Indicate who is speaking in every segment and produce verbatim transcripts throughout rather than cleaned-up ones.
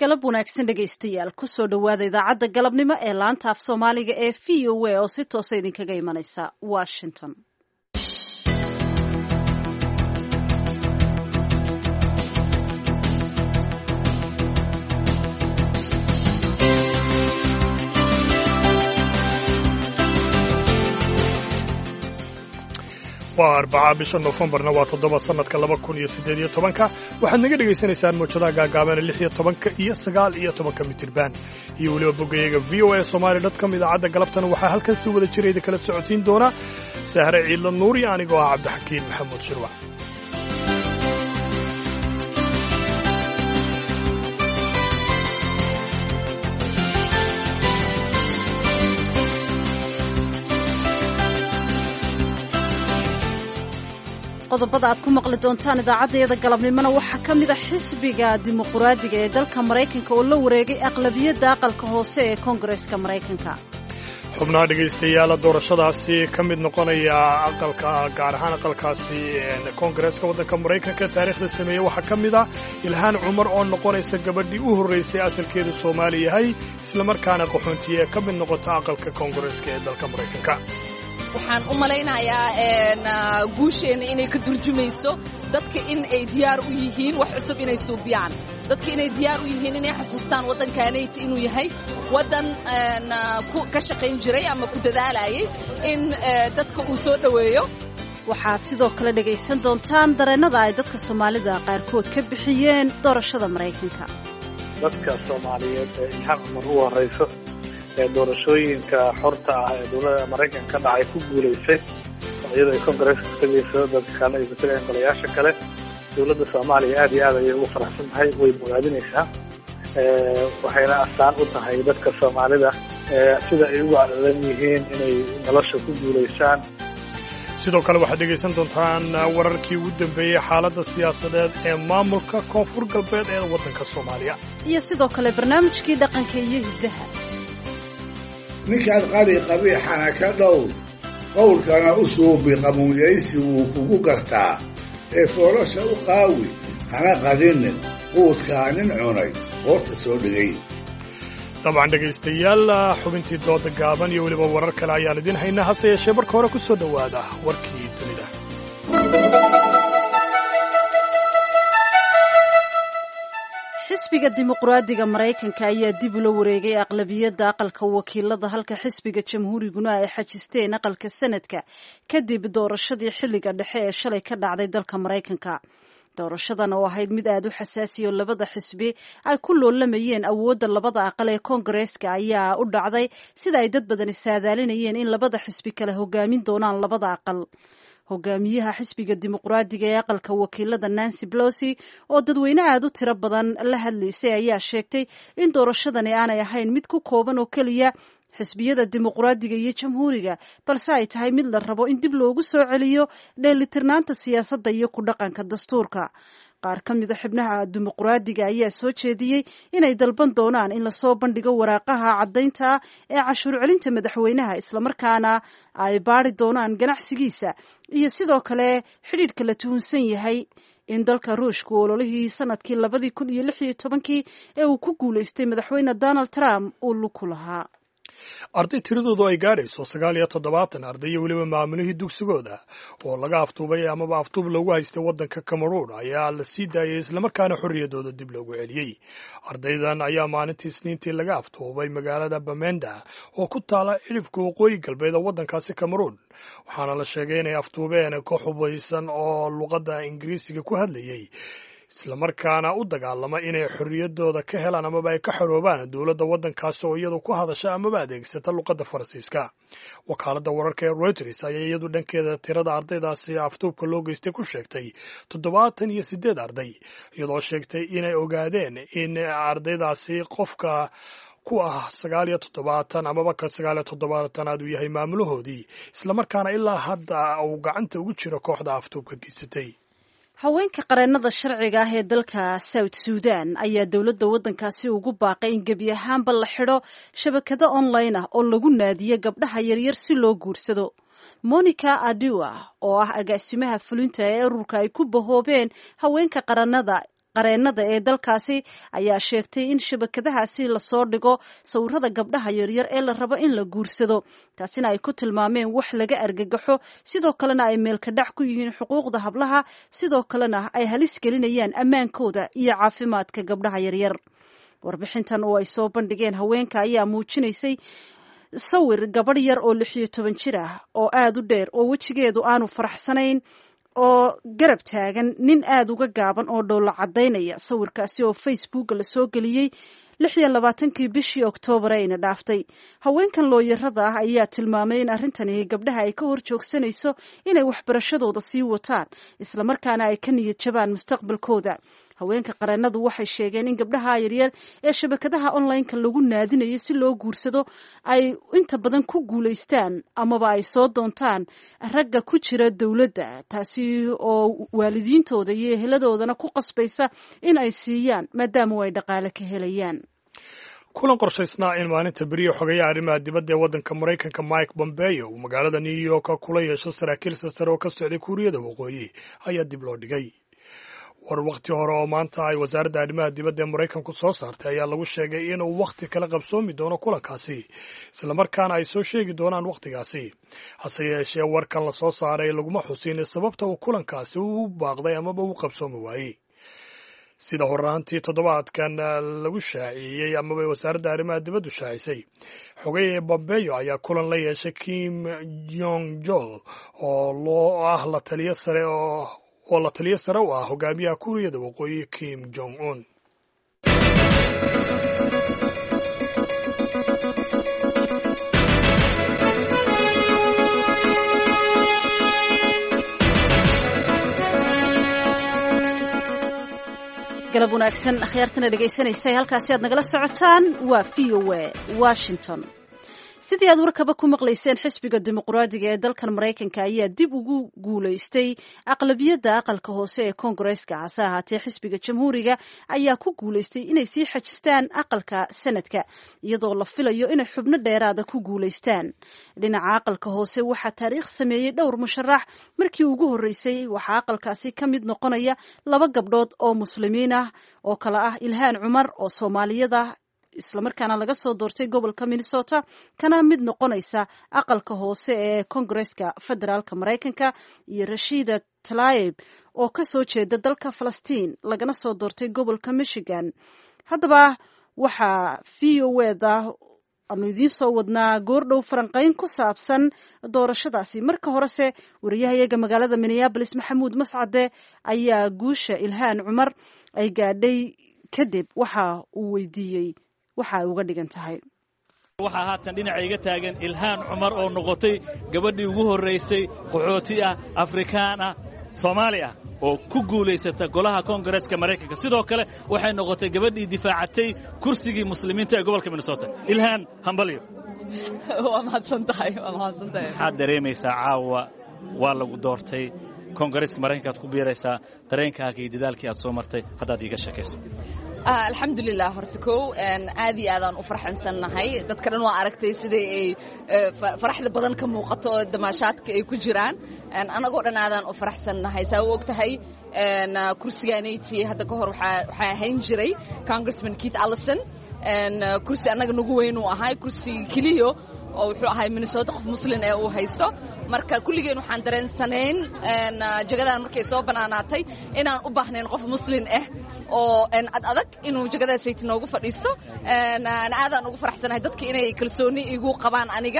Speaker 1: galab wanaagsan dhegaystayaal kusoo dhowaada idaacadda galabnimo ee laanta af soomaaliga ee v o a oo si toosa idinkaga imanaysa washington.
Speaker 2: waa arbaca bisha noofembarna waa toddoba sannadka laba kun iyo siddeed iyo tobanka waxaad naga dhegaysanaysaan mawjadaha gaagaabana lix iyo tobanka iyo sagaal iyo tobanka mitirban iyo weliba boggayaga v o a somali dotcom idaacadda galabtana waxaa halkan si wada jirayda kala socodsiin doona sahre ciidla nuuri anigoo ah cabdixakiin maxamuud shirwac.
Speaker 1: qodobada aad ku maqli doontaan idaacadeeda galabnimona waxaa ka mid a xisbiga dimuqraadiga ee dalka maraykanka oo la wareegay aqlabiyadda aqalka hoose ee koongareeska maraykanka.
Speaker 2: xubnaha dhegaystayaala doorashadaasi ka mid noqonaya aqalka gaar ahaan aqalkaasi koongareeska waddanka maraykanka taariikhda sameeyey waxaa ka mid ah ilhaan cumar oo noqonaysa gabadhii u horraysay asalkeedu soomaali yahay islamarkaana qaxoontiye ee ka mid noqota aqalka koongareeska ee dalka maraykanka.
Speaker 3: waxaan u malaynayaa guusheenna inay ka turjumayso dadka in ay diyaar u yihiin wax cusub inay suubiyaan, dadka inay diyaar u yihiin inay xasuustaan waddankaanayti inuu yahay waddan ka shaqayn jiray ama ku dadaalayay in dadka uu soo dhoweeyo.
Speaker 1: waxaad sidoo kale dhegaysan doontaan dareennada ay dadka soomaalida qaarkood ka bixiyeen doorashada maraykanka.
Speaker 4: dadka soomaaliyeed ee ilhaan cumar u horrayso ee doorashooyinka xorta ah ee dowladda maraykanka ka dhacay ku guulaysay iyadoo ay koongareeska ku tegayso dadka kalena ay ku tegayaan golayaasha kale. dowladda soomaaliya aad iyo aad ayay ugu faraxsan tahay, way bogaadinaysaa, waxayna astaan u tahay dadka soomaalida sida ay ugu cadadan yihiin inay nolosha ku guulaysaan.
Speaker 2: sidoo kale waxaad dhegaysan doontaan wararkii ugu dambeeyey xaaladda siyaasadeed ee maamulka koonfur galbeed ee waddanka soomaaliya
Speaker 1: iyo sidoo kale barnaamijkii dhaqanka iyo hiddaha.
Speaker 5: ninkaad qali qabiixana ka dhow qowlkana u suubi qamuunyaysi wuu kugu gartaa ee foolosha u qaawi hana qadinin quudkaa nin cunay qoorta soo dhigay.
Speaker 2: dabcan dhegaystayaal xubintii dooda gaaban iyo weliba warar kale ayaan idiin haynaa, hase yeeshee marka hore ku soo dhowaada warkii dunida.
Speaker 1: xisbiga dimuqraadiga maraykanka ayaa dib ula wareegay aqlabiyadda aqalka wakiilada halka xisbiga jamhuuriguna ay xajisteen aqalka sanadka kadib doorashadii xilliga dhexe ee shalay ka dhacday dalka maraykanka. doorashadan oo ahayd mid aad u xasaasiya oo labada xisbi ay ku loolamayeen awoodda labada aqal ee koongareeska ayaa u dhacday sida ay dad badani saadaalinayeen in labada xisbi kale hogaamin doonaan labada aqal. hogaamiyaha xisbiga dimuqraadiga ee aqalka wakiilada Nancy Pelosi oo dadweyne aad u tiro badan la hadlaysay ayaa sheegtay in doorashadani aanay ahayn mid ku kooban oo keliya xisbiyada dimuqraadiga iyo jamhuuriga, balse ay tahay mid la rabo in dib loogu soo celiyo dheelitirnaanta siyaasadda iyo ku dhaqanka dastuurka. qaar ka mida xubnaha dimuqraadiga ayaa soo jeediyey inay dalban doonaan in lasoo bandhigo waraaqaha caddaynta ee cashuur celinta madaxweynaha, islamarkaana ay baari doonaan ganacsigiisa iyo sidoo kale xidhiidhka la tuhunsan yahay in dalka ruushku ololihii sanadkii labadii kun iyo lix iyo tobankii ee uu ku guulaystay madaxweyne Donald Trump uu lug ku lahaa.
Speaker 2: arday tiradoodu ay gaadhayso sagaal iyo toddobaatan arday iyo weliba maamulihii dugsigooda oo laga aftuubay amaba aftuub loogu haystay waddanka Cameroon ayaa la sii daayay islamarkaana xorriyadooda dib loogu celiyey. ardaydan ayaa maalintii isniintii laga aftuubay magaalada Bamenda oo ku taala cidhifka waqooyi galbeed ee waddankaasi Cameroon, waxaana la sheegay inay aftuubeen koox hubaysan oo luqadda ingiriisiga ku hadlayay islamarkaana u dagaalama inay xorriyadooda ka helaan amaba ay ka xoroobaan dowladda waddankaasi oo iyadu ku hadasha amaba adeegsata luqadda faransiiska. wakaaladda wararka ee Reuters ayaa iyadu dhankeeda tirada ardaydaasi aftuubka loo geystay ku sheegtay toddobaatan iyo siddeed arday, iyadoo sheegtay inay ogaadeen in ardaydaasi qofka ku ah sagaal iyo toddobaatan amaba ka sagaal iyo toddobaatanaad uu yahay maamulahoodii, islamarkaana ilaa hadda uu gacanta ugu jiro kooxda aftuubka geysatay.
Speaker 1: haweenka qareennada sharciga ah ee dalka South Sudan ayaa dowladda waddankaasi ugu baaqay in gebi ahaanba la xidho shabakado online ah oo lagu naadiyo gabdhaha yaryar si loo guursado. Monica Adua oo ah agaasimaha fulinta ee ururka ay ku bahoobeen haweenka qarannada qareennada ee dalkaasi ayaa sheegtay in shabakadahaasi lasoo dhigo sawirada gabdhaha yaryar ee la rabo in la guursado taasina ay ku tilmaameen wax laga argagaxo sidoo kalena ay meelkadhac ku yihiin xuquuqda hablaha sidoo kalena ay halis gelinayaan ammaankooda iyo caafimaadka gabdhaha yaryar warbixintan oo ay soo bandhigeen haweenka ayaa muujinaysay sawir gabadh yar oo lix iyo toban jir ah oo aada u dheer oo wejigeedu aanu faraxsanayn oo garab taagan nin aada uga gaaban oo dhoolla caddaynaya sawirkaasi oo facebooka la soo geliyey lix iyo labaatankii bishii oktoobar ayna dhaaftay haweenkan looyarada ah ayaa tilmaamay in arrintani gabdhaha ay ka hor joogsanayso inay waxbarashadooda sii wataan islamarkaana ay ka niyad jabaan mustaqbalkooda haweenka qareennadu waxay sheegeen in gabdhaha yaryar ee shabakadaha online-ka lagu naadinayo si loo guursado ay inta badan ku guulaystaan amaba ay soo doontaan ragga ku jira dowladda taasi oo waalidiintooda iyo eheladoodana ku qasbaysa in ay siiyaan maadaama ay dhaqaale ka helayaan
Speaker 2: kulan qorshaysnaa in maalinta beriya xogeeyaha arrimaha dibadda ee waddanka maraykanka mike pompeo uu magaalada new york kula yeesho saraakiil sare oo ka socday kuuriyada waqooyi ayaa dib loo dhigay war wakhti hore oo maanta ay wasaaradda arrimaha dibadda ee maraykanku soo saartay ayaa lagu sheegay inuu wakhti kala qabsoomi doono kulankaasi islamarkaana ay soo sheegi doonaan wakhtigaasi hase yeeshee warkan la soo saaray laguma xusin sababta uu kulankaasi u baaqday amaba u qabsoomi waayey sida horaantii toddobaadkan lagu shaaciyey amaba wasaaradda arrimaha dibaddu shaacisay xogeeye Pompeo ayaa kulan la yeeshay Kim Jong Jol oo loo ah la taliye sare oo oo la taliye sare u ah hogaamiyaha kuuriyada waqooyi Kim Jong Un
Speaker 1: galab wanaagsan akhyaartana dhegaysanaysa halkaasi aad nagala socotaan waa v o a Washington sidii aad warkaba ku maqlayseen xisbiga dimuqraadiga ee dalkan maraykanka ayaa dib ugu guulaystay aqlabiyadda aqalka hoose ee koongareeska hase ahaatee xisbiga jamhuuriga ayaa ku guulaystay inay sii xajistaan aqalka sanadka iyadoo la filayo inay xubno dheeraada ku guulaystaan dhinaca aqalka hoose waxaa taariikh sameeyey dhowr musharax markii ugu horreysay waxaa aqalkaasi ka mid noqonaya laba gabdhood oo muslimiin ah oo kale ah Ilhaan Cumar oo Soomaaliyada islamarkaana laga soo doortay gobolka Minnesota kana mid noqonaysa aqalka hoose ee Congress-ka federaalka Mareykanka iyo Rashida Tlaib oo ka soo jeeda dalka Falastiin lagana soo doortay gobolka Michigan haddaba waxaa v o a-da aanu idiin soo wadnaa goordhow faranqayn ku saabsan doorashadaasi marka horese wariyahayaga magaalada Minneapolis Maxamuud Mascade ayaa guusha Ilhaan Cumar ay gaadhay kadib waxa uu weydiiyey waxa ay uga dhigan tahay
Speaker 6: waxaa haatan dhinaca iga taagan Ilhaan Cumar oo noqotay gabadhii ugu horeysay qaxooti ah Afrikaan ah Soomaali ah oo ku guulaysata golaha Koongareeska Mareykanka sidoo kale waxay noqotay gabadhii difaacatay kursigii muslimiinta ee gobolka Minnesota Ilhaan hambalyo
Speaker 3: waa mahadsantahay waa mahadsantahay
Speaker 6: waxaad dareemaysaa caawa waa lagu doortay Koongareeska Mareykanka ku biiraysaa dareenkaaga iyo dadaalkii aad soo martay haddaad iiga sheekayso
Speaker 3: alxamdulilah horta kow aad iyo aadaan u farxansanahay dadka dhan waa aragtay siday ay faraxda badan ka muuqato oo damaashaadka ay ku jiraan anagoo dhan aadaan u faraxsannahay saa u og tahay kursigaanayti hadda ka hor waxaa ahayn jiray congressman Keith Ellison kursi annaga nagu weyn uu ahay kursi keliyo oo wuxuu ahay Minnesota qof muslim ee uu haysto marka kulligeen waxaan dareensanayn jagadan markay soo banaanaatay inaan u baahnayn qof muslim ah oo ad adag inuu jagadaasayt noogu fadhiisto aadaan ugu faraxsanahay dadka inay kalsooni igu qabaan aniga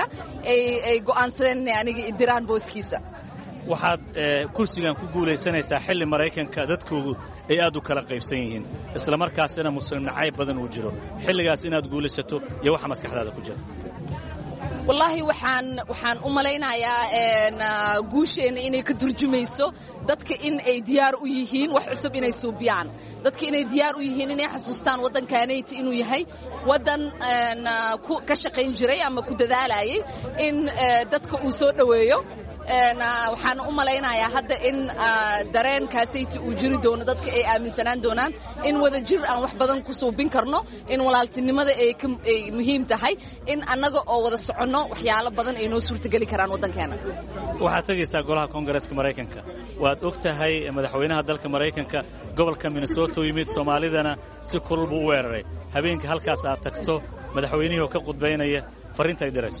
Speaker 3: ay go'aansadeen inay aniga idiraan booskiisa
Speaker 6: waxaad kursigan ku guulaysanaysaa xilli Mareykanka dadkoodu ay aad u kala qaybsan yihiin isla markaasina muslim nacayb badan uu jiro xilligaas inaad guulaysato iyo waxa maskaxdaada ku jira
Speaker 3: wallahi waxaan waxaan u malaynayaa guusheena inay ka turjumayso dadka in ay diyaar u yihiin wax cusub inay suubiyaan dadka inay diyaar u yihiin inay xasuustaan waddankaanayti inuu yahay waddan ka shaqayn jiray ama ku dadaalayay in dadka uu soo dhoweeyo waxaan u malaynayaa hadda in dareenkaasayta uu jiri doono dadka ay aaminsanaan doonaan in wada jir aan wax badan ku suubin karno in walaaltinimada ay muhiim tahay in annaga oo wada soconno waxyaalo badan ay noo suurtageli karaan waddankeena
Speaker 6: waxaad tegaysaa golaha koongareeska maraykanka waad og tahay madaxweynaha dalka maraykanka gobolka minnesota u yimid soomaalidana si kulul buu u weeraray habeenka halkaas aad tagto madaxweynihii oo ka qudbaynaya farriinta ay dirayso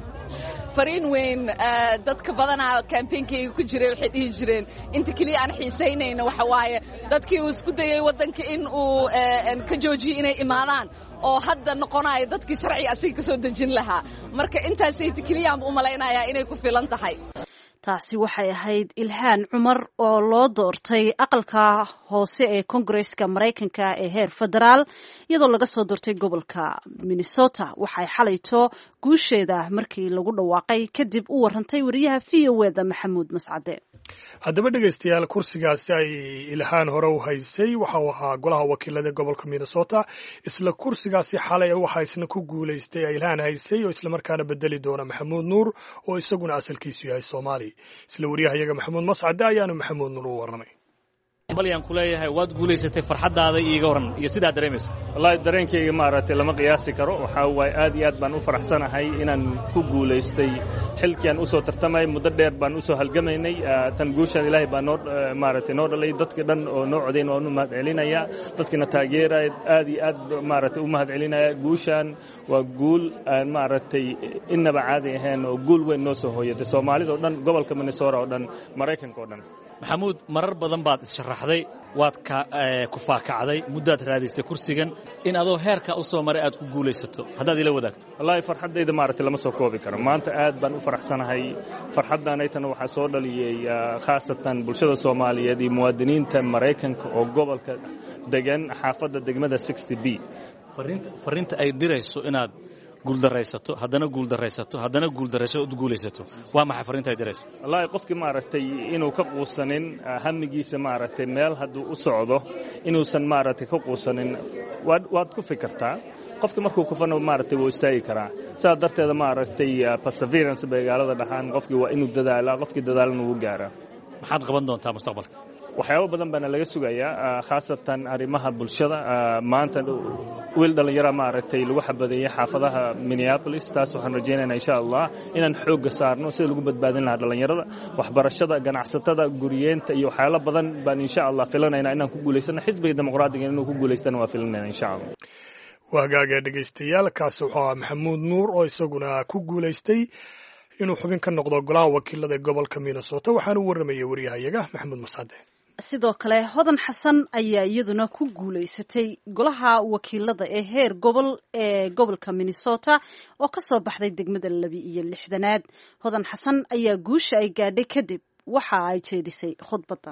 Speaker 3: fariin weyn dadka badanaa campaignkeega ku jiray waxay dhihi jireen inta keliya aan xiisaynayno waxa waaye dadkii uu isku dayay waddanka in uu ka joojiyey inay imaadaan oo hadda noqonayo dadkii sharciga asiga ka soo dejin lahaa marka intaasayta keliyaan u malaynayaa inay ku filan tahay
Speaker 1: taasi waxay ahayd Ilhaan Cumar oo loo doortay aqalka hoose ee Congress-ka Mareykanka ee heer federaal iyadoo laga soo doortay gobolka Minnesota waxay xalayto guusheeda markii lagu dhawaaqay kadib u warantay wariyaha V O A-da Maxamuud Mascade
Speaker 2: haddaba dhegaystayaal kursigaasi ay Ilhaan hore u haysay waxa uu ahaa golaha wakiilada gobolka Minnesota isla kursigaasi xalay waxa isna ku guuleystay Ilhaan haysay oo isla markaana bedeli doona Maxamuud Nuur oo isaguna asalkiisu yahay Soomaali isla wariyahayaga Maxamuud Mascade ayaanu Maxamuud Nuur u warnamay
Speaker 6: balyan ku leeyahay waad guuleysatay farxadaada iiga waran iyo sidaa dareemayso
Speaker 7: wallahi dareenkayga maaragtay lama qiyaasi karo waxa waay aad iyo aad baan u faraxsanahay inaan ku guuleystay xilkii aan usoo tartamay muddo dheer baan usoo halgamaynay tan guushan ilaahay baa noo maaragtay noo dhalay dadkii dhan oo noo codayn waan u mahad celinaya dadkiina taageeraya aad iyo aad maaragtay u mahad celinaya guushan waa guul aan maaragtay innaba caadi ahayn oo guul weyn noo soo hooyatay soomaalida oo dhan gobolka Minnesota oo dhan Mareykanka oo dhan
Speaker 6: maxamuud marar badan baad issharaxday waad ka ku faakacday muddaad raadisay kursigan in adoo heerka u soo maray aad ku guulaysato haddaad ila wadaagto
Speaker 7: wallahi farxadayda maaragtay lama soo koobi karo maanta aad baan u faraxsanahay farxaddaanaytana waxaa soo dhaliyey khaasatan bulshada Soomaaliyeed iyo muwaadiniinta Mareykanka oo gobolka degan xaafadda degmada sixty B
Speaker 6: fariinta fariinta ay dirayso inaad guuldaraysato haddana guuldaraysato haddana guuldarayso u guulaysato waa maxay fariinta ay dirayso
Speaker 7: wallahi qofkii maaragtay inuu ka quusanin hamigiisa maaragtay meel hadduu u socdo inuusan maaragtay ka quusanin waad waad ku fikirtaa qofkii markuu kufano maaragtay wuu istaagi karaa sidaa darteeda maaragtay perseverance beegaalada dhahaan qofkii waa inuu dadaalaa qofkii dadaalana wuu gaaraa
Speaker 6: maxaad qaban doontaa mustaqbalka
Speaker 7: waxyaabo badan baana laga sugayaa khaasatan arrimaha bulshada maanta wiil dhalinyaro maaragtay lagu xabadeeyay xaafadaha Minneapolis taas waxaan rajaynaynaa insha Allah inaan xoog saarno si lagu badbaadin lahaa dhalinyarada waxbarashada ganacsatada guriyeenta iyo waxyaalo badan baan insha Allah filanaynaa inaan ku guuleysano xisbiga dimuqraadiga inuu ku guuleystana waa filanaynaa insha Allah
Speaker 2: waagaaga dhageystayaal kaas wuxuu ahaa Maxamuud Nuur oo isaguna ku guuleystay inuu xubin ka noqdo golaha wakiilada gobolka Minnesota waxaanu waramayay wariyahayaga Maxamuud Mascade
Speaker 1: sidoo kale Hodan Xasan ayaa iyaduna ku guuleysatay golaha wakiilada ee heer gobol ee gobolka Minnesota oo ka soo baxday degmada laba iyo lixdanaad Hodan Xasan ayaa guusha ay gaadhay kadib waxa ay jeedisay khudbadan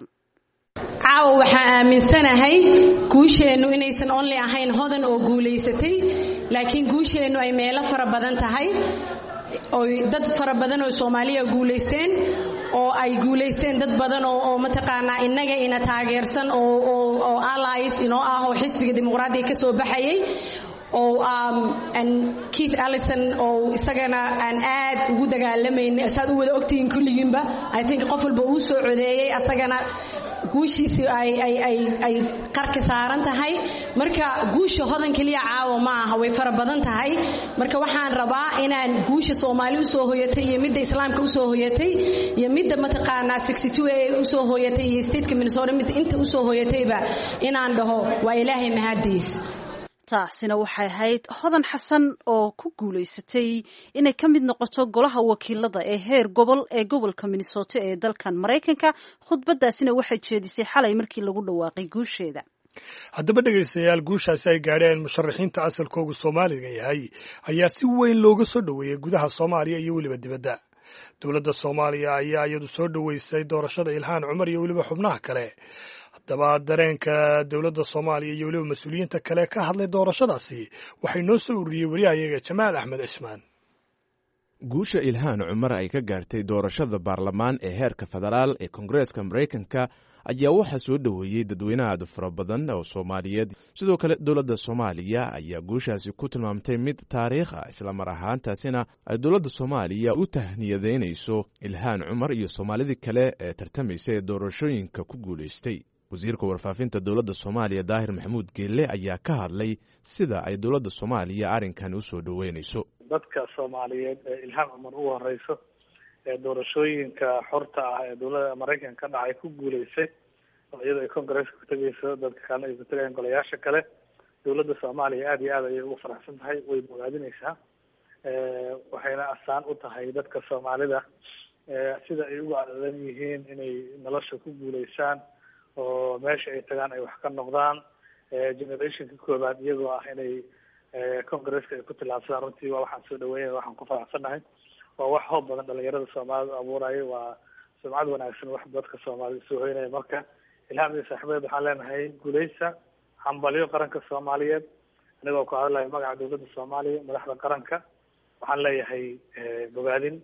Speaker 8: caawa waxaan aaminsanahay guusheenu inaysan only ahayn Hodan oo guuleysatay laakiin guusheenu ay meelo fara badan tahay oo dad fara badan oo Soomaaliya guuleysteen oo ay guuleysteen dad badan oo oo mataqaanaa inaga ina taageersan oo oo oo allies inoo ah oo xisbiga dimuqraadiga ka soo baxayay oo um and Keith Ellison oo isagana aan aad ugu dagaalamayay asaad u wada ogtiin kulligiinba I think qof walba uu soo codeeyay asagana guushiisi ay ay ay ay qarka saaran tahay marka guusha Hodan kaliya caawa ma aha way fara badan tahay marka waxaan rabaa inaan guusha Soomaali u soo hooyatay iyo midda Islaamka u soo hooyatay iyo midda mataqaanaa sixty two ee u soo hooyatay iyo state-ka Minnesota mid inta u soo hooyatayba inaan dhaho waa Ilaahay mahadiis
Speaker 1: taasina waxay ahayd Hodan Xasan oo ku guuleysatay inay ka mid noqoto golaha wakiilada ee heer gobol ee gobolka Minnesota ee dalkan Mareykanka khudbadaasina waxay jeedisay xalay markii lagu dhawaaqay guusheeda
Speaker 2: haddaba dhegaystayaal guushaasi ay gaadheen musharaxiinta asalkoogu Soomaaliga yahay ayaa si weyn looga soo dhaweeyay gudaha Soomaaliya iyo waliba dibadda dowladda Soomaaliya ayaa iyadu soo dhaweysay doorashada Ilhaan Cumar iyo waliba xubnaha kale haddaba dareenka dowladda Soomaaliya iyo waliba mas'uuliyiinta kale ka hadlay doorashadaasi waxay noo soo ururiyay wariyahayaga Jamaal Axmed Cismaan
Speaker 9: guusha Ilhaan Cumar ay ka gaartay doorashada baarlamaan ee heerka federaal ee Koongareeska Mareykanka ayaa waxaa soo dhoweeyey dadweynaha aad fara badan oo soomaaliyeed. sidoo kale dowladda soomaaliya ayaa guushaasi ku tilmaamtay mid taariikh ah, islamar ahaantaasina ay dowladda soomaaliya u tahniyadeynayso ilhaan cumar iyo soomaalidii kale ee tartamaysa ee doorashooyinka ku guulaystay. wasiirka warfaafinta dowladda soomaaliya daahir maxamuud geelle ayaa ka hadlay sida ay dowladda soomaaliya arrinkan u soo dhoweynayso.
Speaker 4: dadka soomaaliyeed ee ilhaan cumar ugu horeyso ee doorashooyinka xorta ah ee dowladda maraykanka ka dhacay ku guuleysay oo iyadoo ay congresska ku tegeyso dadka kalena ay ku tegayaan golayaasha kale, dowladda soomaaliya aada iyo aad ayay ugu faraxsan tahay, way bogaadineysaa. waxayna astaan u tahay dadka soomaalida sida ay uga adadan yihiin inay nolosha ku guuleysaan oo meesha ay tagaan ay wax ka noqdaan. generationka koobaad iyagoo ah inay congresska ay ku tillaabsadaan, runtii waa waxaan soo dhaweynaya, waxaan ku faraxsannahay. waa wax hoob badan dhalinyarada soomaalida u abuuraya, waa sumcad wanaagsan wax dadka soomaalida soo hoynaya. marka ilhaan iyo saaxiibadeed waxaan leenahay guuleysa, hambalyo qaranka soomaaliyeed. anigoo ku hadlayo magaca dowladda soomaaliya, madaxda qaranka, waxaan leeyahay bogaadin,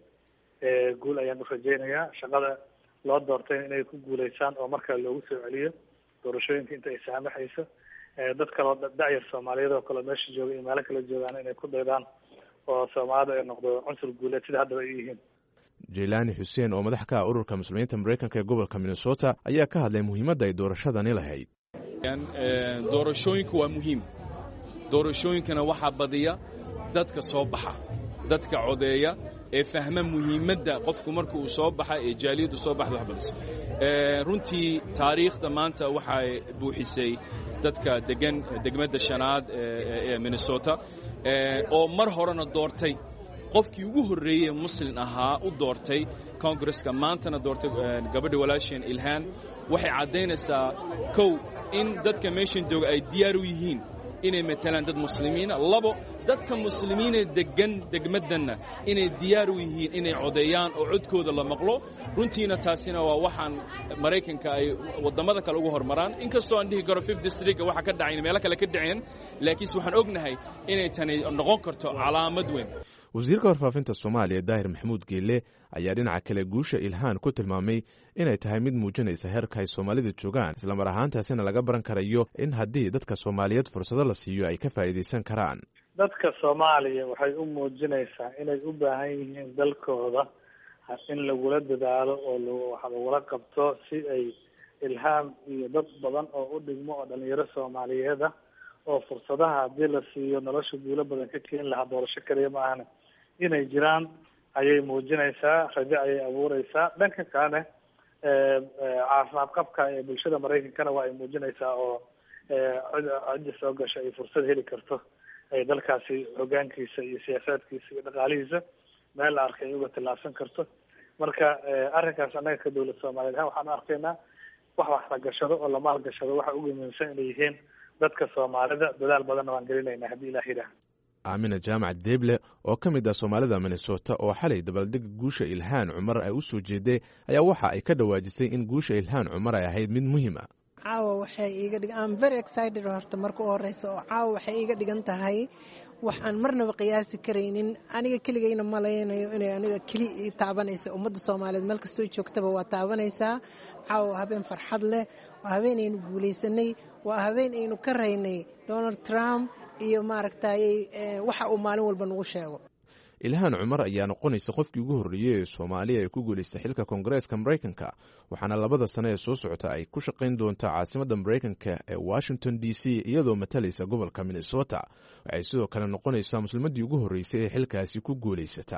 Speaker 4: guul ayaan u rajeynayaa. shaqada loo doortay inay ku guuleysaan oo markaa loogu soo celiyo doorashooyinka inta ay saamaxayso. dad kaloo da-yar soomaaliyeed oo kale meesha jooga iyo meelo kala joogaan inay ku daydaan oo soomaalida ay noqdo cunsur guuleed sida haddaba ay yihiin.
Speaker 9: jaylaani xuseen oo madax ka ah ururka muslimiinta maraykanka ee gobolka minnesota ayaa ka hadlay muhiimadda ay doorashadani lahayd.
Speaker 10: doorashooyinku waa muhiim. doorashooyinkana waxaa badiya dadka soo baxa, dadka codeeya ee fahma muhiimadda qofku marka uu soo baxa ee jaaliyaddu soo baxda wax badiso. runtii taariikhda maanta waxay buuxisay dadka degan degmada shanaad ee minnesota oo mar horena doortay qofkii ugu horreeyey muslin ahaa u doortay congresska, maantana doortay gabadha walaasheen ilhaan. waxay caddaynaysaa kow in dadka meeshan jooga ay diyaar u yihiin inay matalaan dad muslimiina. labo, dadka muslimiinee degan degmaddanna inay diyaar u yihiin inay codeeyaan oo codkooda la maqlo. runtiina taasina waa waxaan maraykanka ay waddamada kale ugu hormaraan. inkastoo aan dhihi karo fifth districtka waxa ka dhacayn meelo kale ka dhaceen, laakiinse waxaan ognahay inay tani noqon karto calaamad weyn.
Speaker 9: wasiirka warfaafinta soomaaliya daahir maxamuud geelle ayaa dhinaca kale guusha ilhaan ku tilmaamay inay tahay mid muujinaysa heerka ay soomaalida joogaan, islamar ahaantaasina laga baran karayo in haddii dadka soomaaliyeed fursado la siiyo ay ka faa'iidaysan karaan.
Speaker 4: dadka soomaaliya waxay u muujinaysaa inay u baahan yihiin dalkooda in lagula dadaalo oo wax lagula qabto si ay ilhaan iyo dad badan oo u dhigmo oo dhalinyaro soomaaliyeed ah oo fursadaha haddii la siiyo nolosha guulo badan ka keeni lahaa doorasho kaliya ma ahane inay jiraan ayay muujinaysaa, rajo ayay abuureysaa. dhanka kalene caafimaad qabka ee bulshada maraykankana waa ay muujinaysaa oo cidda soo gasha ay fursad heli karto ay dalkaasi hogaankiisa iyo siyaasaadkiisa iyo dhaqaalihiisa meel la arkay ay uga tillaabsan karto. marka arrinkaas annaga ka dowlad soomaaliyeed ahaan waxaan arkaynaa wax wax la gashado oo la maalgashado waxa ugu muhiimsan inay yihiin dadka soomaalida. dadaal badanna waan gelinaynaa haddii ilaah yidhaah.
Speaker 9: aamina jaamac deeble oo ka mid ah soomaalida minnesota oo xalay dabaaldega guusha ilhaan cumar ay u soo jeeday ayaa waxa ay ka dhawaajisay in guusha ilhaan cumar ay ahayd mid muhiim ah.
Speaker 11: caawa waxay iiga dhig I'm very excited horta marka u horeysa oo caawa waxay iiga dhigan tahay wax aan marnaba qiyaasi karaynin. aniga keligayna malaynayo inay aniga keli ii taabanaysa ummadda soomaaliyeed meel kastoo joogtaba waa taabanaysaa. caawa waa habeen farxad leh, waa habeen aynu guulaysanay, waa habeen aynu ka raynay Donald Trump iyo maaragtay waxa uu maalin walba nagu sheego.
Speaker 9: ilhaan cumar ayaa noqonaysa qofkii ugu horreeyey ee soomaaliya ee ku guulaystay xilka koongareeska maraykanka, waxaana labada sano ee soo socota ay ku shaqayn doontaa caasimadda maraykanka ee washington d c iyadoo matalaysa gobolka minnesota. waxay sidoo kale noqonaysaa muslimaddii ugu horreysay ee xilkaasi ku guulaysata.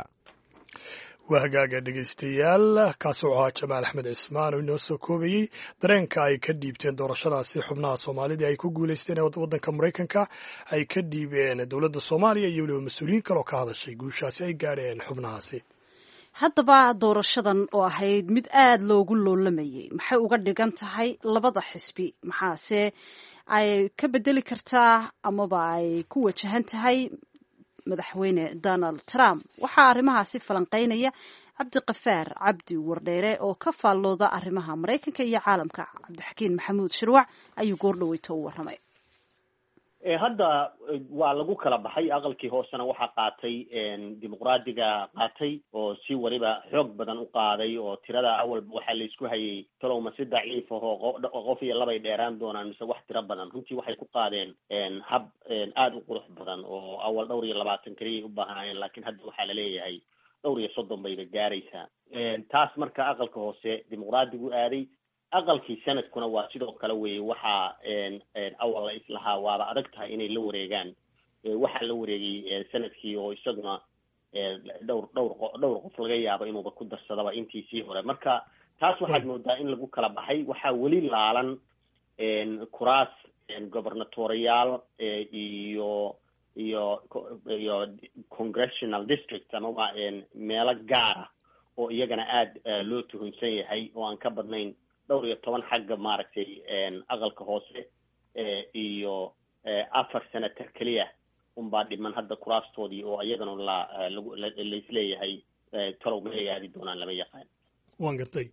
Speaker 2: waa hagaaga dhegaystayaal, kaasoo ahaa jamaal axmed cismaan oo inoo soo koobayey dareenka ay ka dhiibteen doorashadaasi xubnaha soomaalida ay ku guulaysteen ee waddanka maraykanka ay ka dhiibeen dowladda soomaaliya iyo weliba mas-uuliyiin kaloo ka hadashay guushaasi ay gaadheen xubnahaasi.
Speaker 1: haddaba doorashadan oo ahayd mid aada loogu loolamayay maxay uga dhigan tahay labada xisbi, maxaase ay ka bedeli kartaa amaba ay ku wajahan tahay madaxweyne Donald Trump? waxaa arrimahaasi falanqeynaya cabdiqafaar cabdi wardheere oo ka faallooda arrimaha maraykanka iyo caalamka. cabdixakiin maxamuud shirwac ayuu goordhaweyto u warramay.
Speaker 12: hadda waa lagu kala baxay aqalkii hoosena waxaa qaatay dimuqraadiga qaatay oo si waliba xoog badan u qaaday oo tirada awalba waxaa laisku hayay talowma si daciif ahoo qof iyo labay dheeraan doonaan mise wax tiro badan runtii waxay ku qaadeen hab aada u qurux badan oo awal dhowr iyo labaatan keliyay u baahnaayeen laakiin hadda waxaa laleeyahay dhowr iyo soddon bayba gaaraysaa taas marka aqalka hoose dimuqraadigu aaday aqalkii sanadkuna waa sidoo kale weye waxaa awal la islahaa waaba adag tahay inay la wareegaan waxaa la wareegay sanadkii oo isaguna dhowr dhowr dhowr qof laga yaabo inuuba ku darsadaba intiisii hore marka taas waxaad moodaa in lagu kala baxay waxaa weli laalan kuraas gobernatoriyaal iyo iyo iyo congressional district ama meelo gaara oo iyagana aada loo tuhunsan yahay oo aan ka badnayn dhowr iyo toban xagga maaragtay aqalka hoose iyo afar senator keliya unbaa dhiman hadda kuraastoodii oo iyagana la laisleeyahay talow maay aadi doonaan lama yaqaan
Speaker 2: waan gartay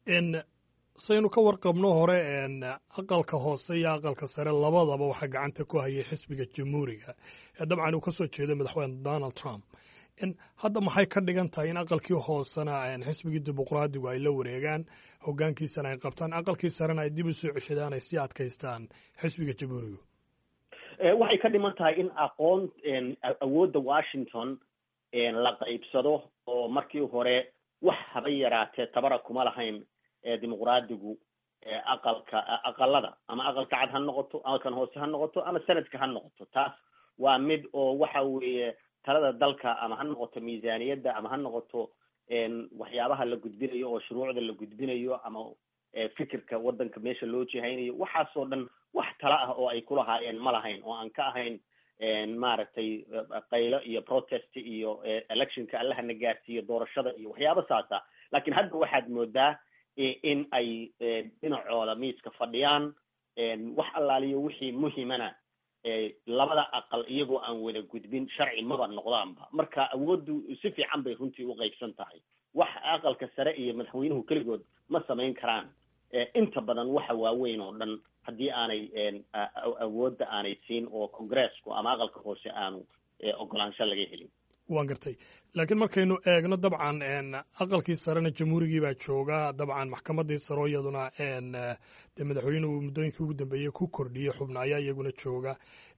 Speaker 2: saynu ka warqabno hore aqalka hoose iyo aqalka sare labadaba waxaa gacanta ku hayay xisbiga jamhuuriga ee dabcan uu kasoo jeeday madaxweyne donald trump hadda maxay ka dhigan tahay in aqalkii hoosena xisbigii dimuqraadigu ay la wareegaan hogaankiisana ay qabtaan aqalkii sarena ay dib u soo ceshadaan ay sii adkaystaan xisbiga jamhuurigu
Speaker 12: waxay ka dhiman tahay in aqoon awoodda washington la qaybsado oo markii hore wax haba yaraatee tabara kuma lahayn dimuqraadigu aqalka aqalada ama aqalka cad ha noqoto aqalkan hoose ha noqoto ama sanadka ha noqoto taas waa mid oo waxa weeye talada dalka ama ha noqoto miisaaniyadda ama ha noqoto waxyaabaha la gudbinayo oo shuruucda la gudbinayo ama fikirka waddanka meesha loo jihaynayo waxaasoo dhan wax tala ah oo ay kulahaayeen ma lahayn oo aan ka ahayn maaragtay qaylo iyo protest iyo electionka allahana gaarsiiyo doorashada iyo waxyaaba saasa laakiin hadda waxaad moodaa in ay dhinacooda miiska fadhiyaan wax allaaliyo wixii muhimana labada aqal iyagoo aan wada gudbin sharci maba noqdaanba marka awooddu si fiican bay runtii u qaybsan tahay wax aqalka sare iyo madaxweynuhu keligood ma samayn karaan inta badan waxa waaweyn oo dhan haddii aanay awoodda aanay siin oo congresku ama aqalka hoose aanu ogolaansho laga helin
Speaker 2: waan gartay laakiin markaynu eegno dabcan aqalkii sarena jamhuurigii baa jooga dabcan maxkamadii saro iyaduna dee madaxweynuhu muddooyinkii ugu dambeeyey ku kordhiyey xubna ayaa iyaguna jooga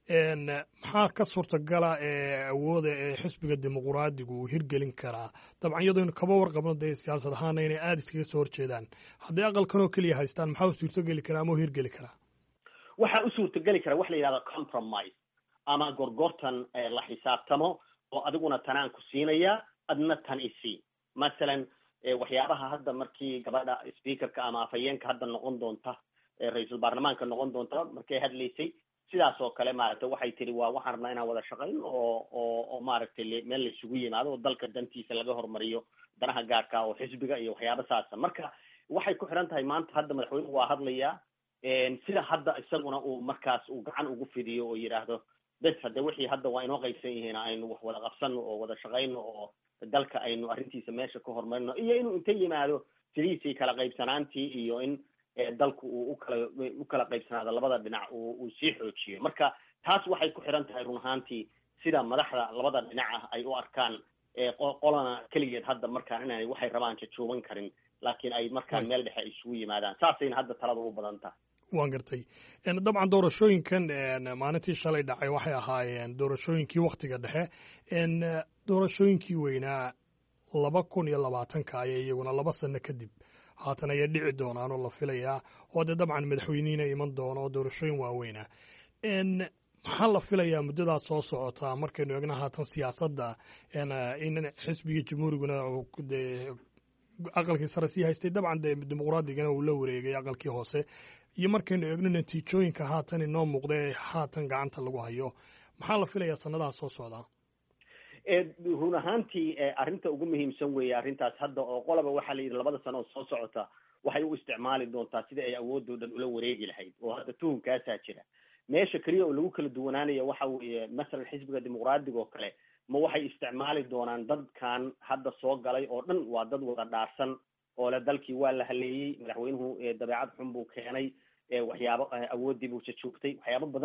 Speaker 2: maxaa ka suurtagala ee awooda ee xisbiga dimuqraadigu uu hirgelin karaa dabcan iyadooynu kaba warqabno dee siyaasad ahaana inay aada iskaga soo horjeedaan hadday aqalkan oo keliya haystaan maxaa u suurtogeli karaa ama u hirgeli karaa
Speaker 12: waxaa u suurtogeli kara wax la yidhahda compromise ama gorgortan la xisaabtamo oo adiguna tanaan ku siinaya adna tan isii masalan waxyaabaha hadda markii gabadha speakerka ama afhayeenka hadda noqon doonta ra-iisul baarlamaanka noqon doonta markay hadlaysay sidaas oo kale maaragtay waxay tiri waa waxaan rabnaa inaan wada shaqayn oo oo oo maaragtay meel la isugu yimaado oo dalka dantiisa laga horumariyo danaha gaarka oo xisbiga iyo waxyaaba saasa marka waxay ku xiran tahay maanta hadda madaxweynuhu waa hadlayaa sida hadda isaguna uu markaas uu gacan ugu fidiyo oo yidhaahdo bes hadde wixii hadda waa inoo qaybsan yihiin aynu wax wada qabsano oo wada shaqayno oo dalka aynu arrintiisa meesha ka horumarino iyo inuu inta yimaado sidiisii kala qaybsanaantii iyo in dalku uu ukala u kala qaybsanaado labada dhinac uu sii xoojiyo marka taas waxay ku xiran tahay run ahaantii sida madaxda labada dhinac ah ay u arkaan qolana keligeed hadda markaan inaanay waxay rabaan jajuuban karin laakiin ay markaan meel dhexe isugu yimaadaan saasayna hadda talada u badan tahay
Speaker 2: waan gartay dabcan doorashooyinkan maalintii shalay dhacay waxay ahaayeen doorashooyinkii waktiga dhexe doorashooyinkii weynaa laba kun iyo labaatanka ayay iyaguna laba sano kadib haatan ayay dhici doonaan oo la filayaa oo dee dabcan madaxweynihiina iman doono oo doorashooyin waaweynaa maxaa la filayaa muddadaas soo socotaa markaynu eegna haatan siyaasadda in xisbigii jamhuuriguna aqalkii sare sii haystay dabcan dee dimuqraadigana uu la wareegay aqalkii hoose iyo markaynu eegno natiijooyinka haatan inoo muuqda ee haatan gacanta lagu hayo maxaa la filayaa sanadaha soo socdaa
Speaker 12: run ahaantii arrinta ugu muhiimsan weeye arrintaas hadda oo qolaba waxaa la yidhi labada sano oo soo socota waxay u isticmaali doontaa sida ay awoodoo dhan ula wareegi lahayd oo hadda tuhunkaasaa jira meesha keliya oo lagu kala duwanaanayo waxa weeye masalan xisbiga dimuqraadiga oo kale ma waxay isticmaali doonaan dadkan hadda soo galay oo dhan waa dad wada dhaarsan oo le dalkii waa la haleeyey madaxweynuhu dabeecad xun buu keenay waxyaabo awooddii buu jajoogtay waxyaabo badan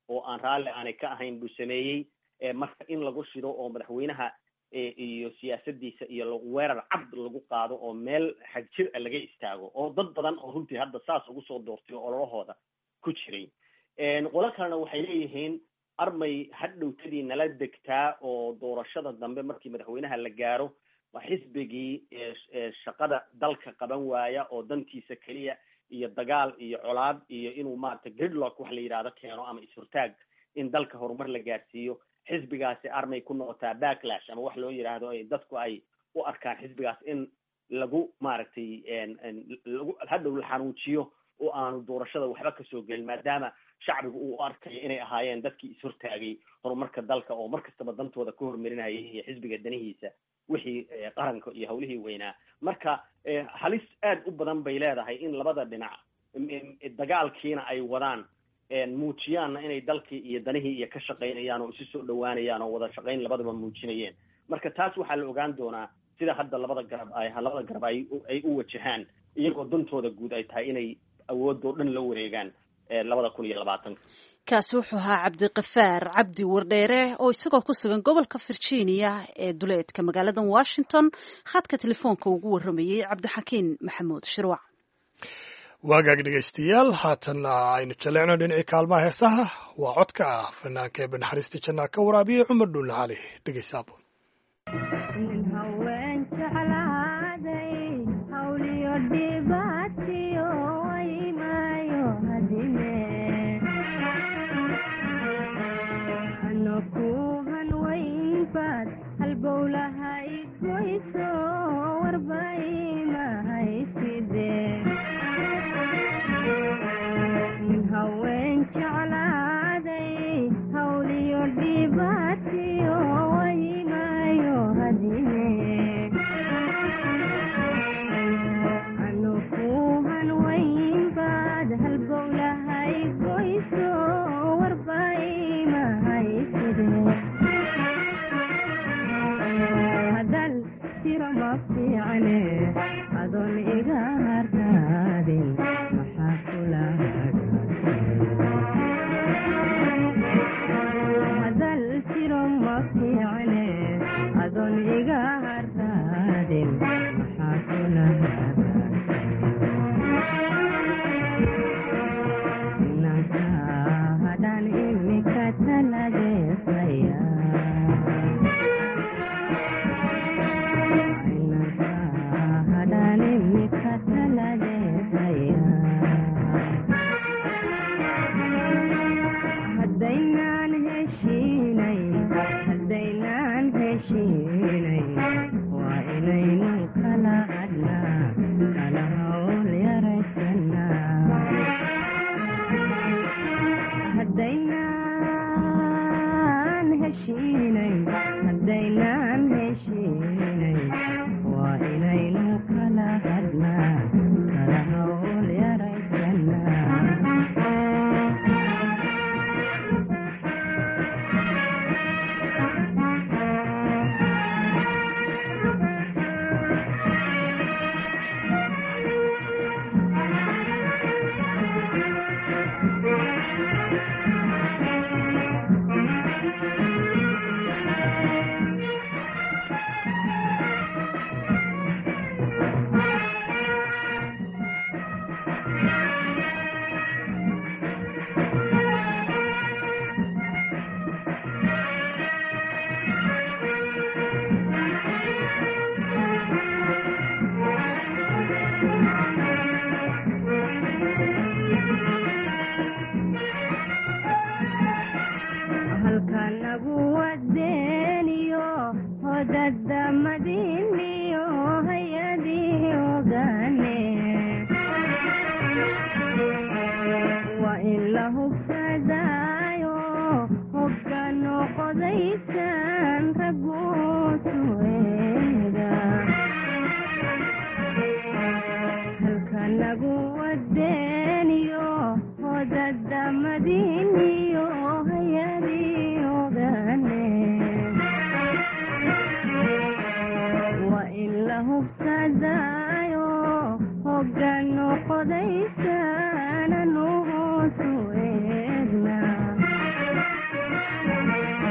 Speaker 12: oo aan raalli aanay ka ahayn buu sameeyey marka in lagu shido oo madaxweynaha iyo siyaasadiisa iyo weerar cabd lagu qaado oo meel xagjir laga istaago oo dad badan oo runtii hadda saas ugu soo doortay oo ololahooda ku jiray qolo kalena waxay leeyihiin armay hadhowtadii nala degtaa oo doorashada dambe markii madaxweynaha la gaaro waa xisbigii shaqada dalka qaban waaya oo dantiisa keliya iyo dagaal iyo colaad iyo inuu maaragtay gridlock wax la yidhaahdo keeno ama is-hortaag in dalka horumar la gaarsiiyo xisbigaasi armay ku noqotaa backlash ama wax loo yidhaahdo ay dadku ay u arkaan xisbigaas in lagu maaragtay lagu hadhow la xanuujiyo oo aanu doorashada waxba kasoo gelin maadaama shacbigu uu arkayo inay ahaayeen dadkii is-hortaagay horumarka dalka oo mar kastaba dantooda ka hormarinayay iyo xisbiga danihiisa wixii qaranka iyo hawlihii weynaa marka halis aad u badan bay leedahay in labada dhinac dagaalkiina ay wadaan muujiyaanna inay dalkii iyo danihii iyo ka shaqaynayaan oo isu soo dhawaanayaan oo wada shaqayn labadaba muujinayeen marka taas waxaa la ogaan doonaa sida hadda labada garab ay labada garab ay ay u wajahaan iyagoo dantooda guud ay tahay inay awoodoo dhan la wareegaan labada kun iyo labaatanka
Speaker 1: kaasi wuxuu ahaa cabdiqafaar cabdi wardheere oo isagoo ku sugan gobolka virginia ee duleedka magaalada washington khadka telefoonka ugu warramayey cabdixakiin maxamuud shirwac
Speaker 2: waagaag dhegaystayaal haatanna aynu jaleecno dhinacii kaalmaha heesaha waa codka ah fanaanka ee banaxariista jannaa ka waraabiyey cumar dhuulna cali dhegaysaabun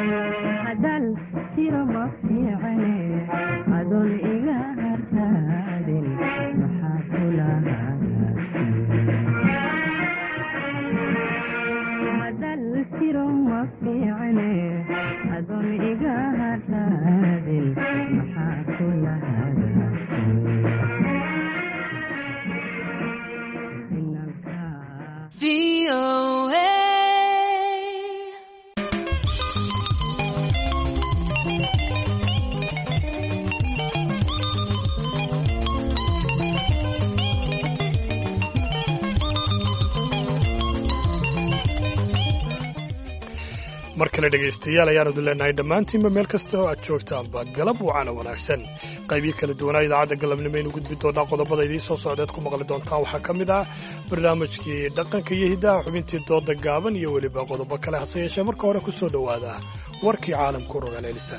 Speaker 2: mar kale dhegaystayaal ayaanu dileenahay dhammaantiinba meel kasta oo aad joogtaanba galab wacana wanaagsan qaybiyo kala duwanaa idaacadda galabnimo aynu gudbi doonaa qodobada idiin soo socdeed ku maqli doontaan waxaa ka mid ah barnaamijkii dhaqanka iyo hiddaha xubintii dooda gaaban iyo weliba qodobo kale hase yeeshee marka hore ku soo dhowaada warkii caalamku rogaal elisa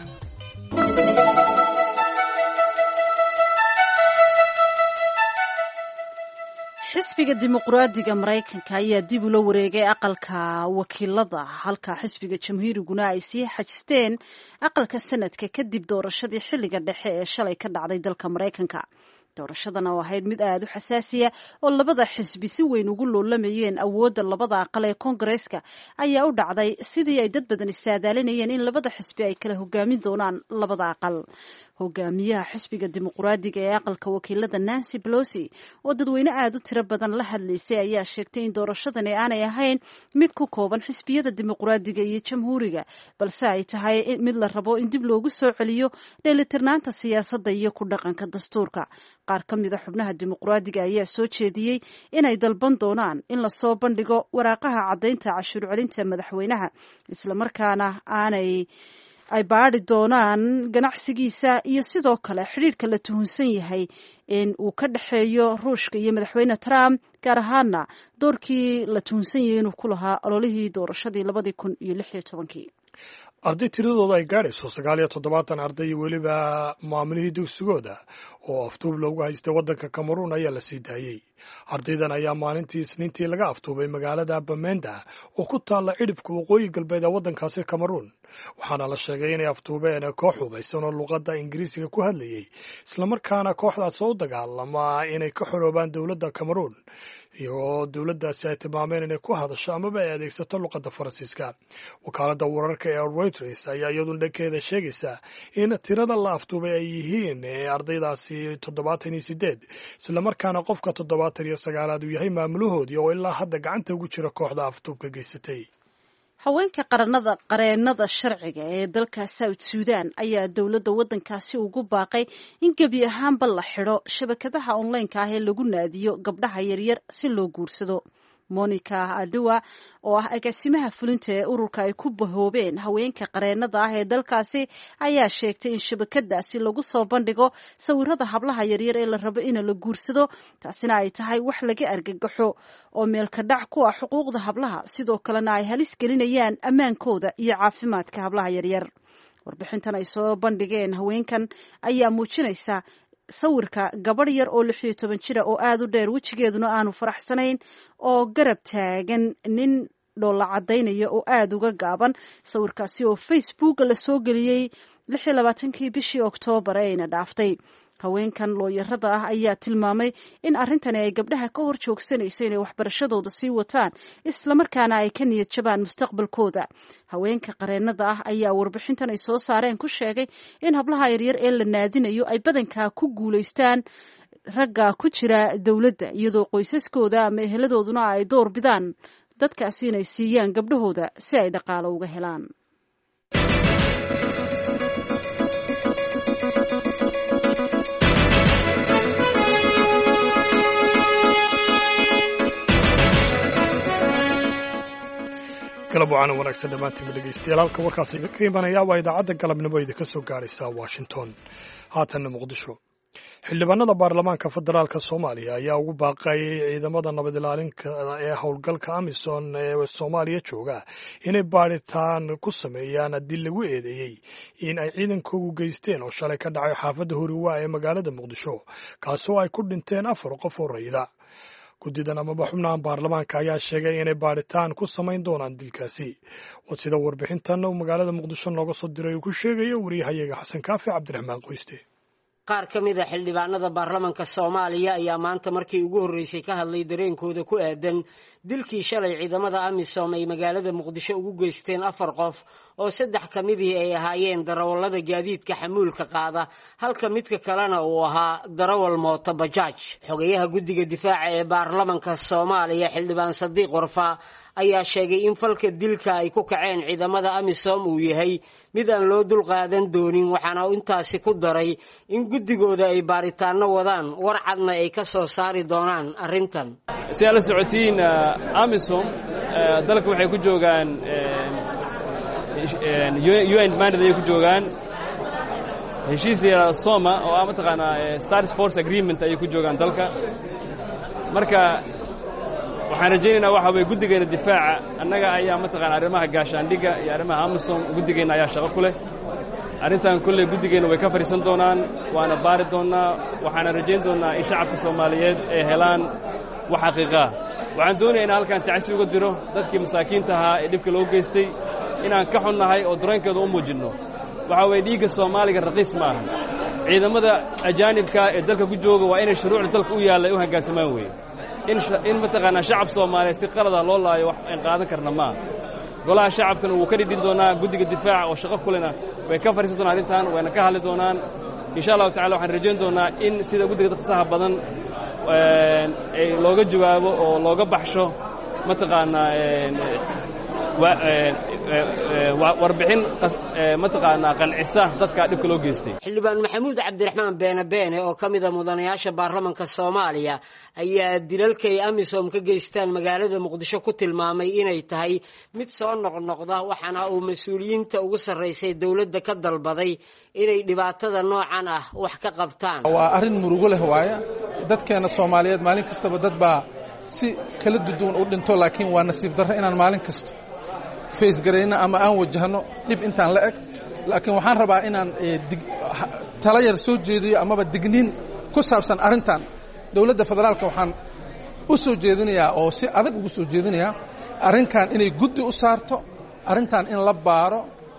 Speaker 1: xisbiga dimuqraadiga maraykanka ayaa dib ula wareegay aqalka wakiilada halka xisbiga jamhuuriguna ay sii xajisteen aqalka sanadka kadib doorashadii xilliga dhexe ee shalay ka dhacday dalka maraykanka doorashadan oo ahayd mid aad u xasaasiya oo labada xisbi si weyn ugu loolamayeen awoodda labada aqal ee koongareeska ayaa u dhacday sidii ay dad badan isaadaalinayeen in labada xisbi ay kala hogaamin doonaan labada aqal hogaamiyaha xisbiga dimuqraadiga ee aqalka wakiilada Nancy Pelosi oo dadweyne aad u tiro badan la hadlaysay ayaa sheegtay in doorashadani aanay ahayn mid ku kooban xisbiyada dimuqraadiga iyo jamhuuriga balse ay tahay mid la rabo in dib loogu soo celiyo dheelitirnaanta siyaasadda iyo ku dhaqanka dastuurka qaar ka mid a xubnaha dimuqraadiga ayaa soo jeediyey inay dalban doonaan in lasoo bandhigo waraaqaha caddaynta cashuur celinta madaxweynaha islamarkaana aanay ay baadhi doonaan ganacsigiisa iyo sidoo kale xidhiirka la tuhunsan yahay in uu ka dhexeeyo ruushka iyo madaxweyne Trump gaar ahaana doorkii la tuhunsan yahay inuu ku lahaa ololihii doorashadii labadii kun iyo lix iyo tobankii
Speaker 2: arday tiradooda ay gaadhayso sagaal iyo toddobaatan arday iyo weliba maamulihii dugsigooda oo aftuub loogu haystay waddanka Cameroon ayaa la sii daayey ardaydan ayaa maalintii isniintii laga aftuubay magaalada Bamenda oo ku taalla cidhifka waqooyi galbeed ee waddankaasi Cameroon waxaana la sheegay inay aftuubeen koox hubaysan oo luqadda ingiriisiga ku hadlayay islamarkaana kooxdaas oo u dagaalama inay ka xoroobaan dowladda Cameroon iyagoo dowladdaasi ay tilmaameen inay ku hadasho amaba ay adeegsato luqadda faransiiska wakaaladda wararka ee Reuters ayaa iyaduna dhankeeda sheegaysa in tirada la aftuubay ay yihiin ardaydaasi toddobaatan iyo sideed islamarkaana qofka toddobaatan iyo sagaalaad uu yahay maamulahoodii oo ilaa hadda gacanta ugu jira kooxda aftuubka geysatay
Speaker 1: haweenka qaranada qareenada sharciga ee dalka South Sudan ayaa dowladda waddankaasi ugu baaqay in gebi ahaanba la xidho shabakadaha online-ka ah ee lagu naadiyo gabdhaha yaryar si loo guursado Monica Adua oo ah agaasimaha fulinta ee ururka ay ku bahoobeen haweenka qareenada ah ee dalkaasi ayaa sheegtay in shabakadaasi lagu soo bandhigo sawirada hablaha yaryar ee la rabo in la guursado taasina ay tahay wax laga argagaxo oo meel ka dhac ku ah xuquuqda hablaha sidoo kalena ay halis gelinayaan ammaankooda iyo caafimaadka hablaha yaryar warbixintan ay soo bandhigeen haweenkan ayaa muujinaysa sawirka gabadh yar oo lix iyo toban jira oo aad u dheer wejigeeduna aanu faraxsanayn oo garab taagan nin dhoolla caddaynaya oo aad uga gaaban sawirkaasi oo Facebook la soo geliyey lix iyo labaatankii bishii Oktoobar ee ina dhaaftay haweenkan looyarada ah ayaa tilmaamay in arrintani ay gabdhaha ka hor joogsanayso inay waxbarashadooda sii wataan islamarkaana ay ka niyad jabaan mustaqbalkooda haweenka qareenada ah ayaa warbixintan ay soo saareen ku sheegay in hablaha yaryar ee la naadinayo ay badankaa ku guulaystaan ragga ku jira dowladda iyadoo qoysaskooda ama eheladooduna ay door bidaan dadkaasi inay siiyaan gabdhahooda si ay dhaqaalo uga helaan
Speaker 2: galab wacan wanaagsan dhammaantiinba dhegaystayaal halka warkaas idinka imanaya waa idaacadda galabnimo idinka soo gaaraysa Washington haatanna Muqdisho xildhibaanada baarlamaanka federaalka Soomaaliya ayaa ugu baaqay ciidamada nabad ilaalinta ee howlgalka Amisom ee Soomaaliya jooga inay baaritaan ku sameeyaan dil lagu eedeeyay in ay ciidankoodu geysteen oo shalay ka dhacay xaafadda Huriwa ee magaalada Muqdisho kaasoo ay ku dhinteen afar qof oo rayida guddidan amaba xubnahan baarlamaanka ayaa sheegay inay baadhitaan ku samayn doonaan dilkaasi. waa sida warbixintan uu magaalada muqdisho nooga soo diray uu ku sheegayo wariyahayaga xasan kaafi cabdiraxmaan qoyste.
Speaker 13: qaar ka mid a xildhibaanada baarlamaanka Soomaaliya ayaa maanta markii ugu horeysay ka hadlay dareenkooda ku aadan dilkii shalay ciidamada AMISOM ay magaalada Muqdisho ugu geysteen afar qof oo saddex ka mid ah ay ahaayeen darawallada gaadiidka xamuulka qaada halka midka kalena uu ahaa darawal mooto bajaaj. xogayaha guddiga difaaca ee baarlamaanka Soomaaliya xildhibaan Sadiq Warfa ayaa sheegay in falka dilka ay ku kaceen ciidamada AMISOM uu yahay mid aan loo dul qaadan doonin, waxaana uu intaasi ku daray in guddigooda ay baaritaano wadaan warcadna ay ka soo saari doonaan arrintan.
Speaker 14: si ala socotiin AMISOM dalka waxay ku joogaan U N mandate ay ku joogaan heshiiska Soma oo ama taqaana Stars Force Agreement ay ku joogaan dalka. marka waxaan rajaynaynaa waxa way guddigeena difaaca annaga ayaa mataqaan arrimaha gaashaandhiga iyo arrimaha AMISOM guddigeena ayaa shaqo ku leh. arrintan kulle guddigeena way ka fariisan doonaan waana baari doonaa waxaana rajayn doonaa in shacabka Soomaaliyeed ay helaan wax xaqiiqa ah. waxaan doonayaa in halkan tacsi uga diro dadkii masaakiinta ahaa ee dhibka loo geystay inaan ka xunnahay oo dareenkeeda u muujinno. waxa way dhiigga Soomaaliga raqiis ma aha. ciidamada ajaanibka ee dalka ku jooga waa inay shuruucda dalka u yaallay u hoggaansamaan weeye. in mataqaanaa shacab Soomaaliyeed si qalad ah loo laayo wax aan qaadan karna ma aha. golaha shacabkana wuu ka dhidhin doonaa guddiga difaaca oo shaqo kulena way ka fariisan doonaan arrintan wayna ka hadli doonaan insha allahu tacaala. waxaan rajayn doonaa in sida guddiga dhaqsaha badan ay looga jawaabo oo looga baxsho mataqaanaa warbixin mataqaanaa qancisa dadka dhibka loo geystay.
Speaker 13: xildhibaan maxamuud cabdiraxmaan beene beene oo ka mid ah mudanayaasha baarlamaanka Soomaaliya ayaa dilalka ay AMISOM ka geystaan magaalada Muqdisho ku tilmaamay inay tahay mid soo noqnoqda, waxaana uu mas'uuliyiinta ugu sarreysay dawladda ka dalbaday inay dhibaatada noocan ah wax ka qabtaan.
Speaker 15: waa arrin murugo leh waaya dadkeena Soomaaliyeed maalin kastaba dad baa si kala duwan u dhinto, laakiin waa nasiib darro inaan maalin kasto face gareyna ama aan wajahno dhib intaan la eg. laakiin waxaan rabaa inaan tala yar soo jeediyo amaba digniin ku saabsan arrintan. dawladda federaalka waxaan u soo jeedinayaa oo si adag ugu soo jeedinayaa arrinkan inay guddi u saarto, arrintan in la baaro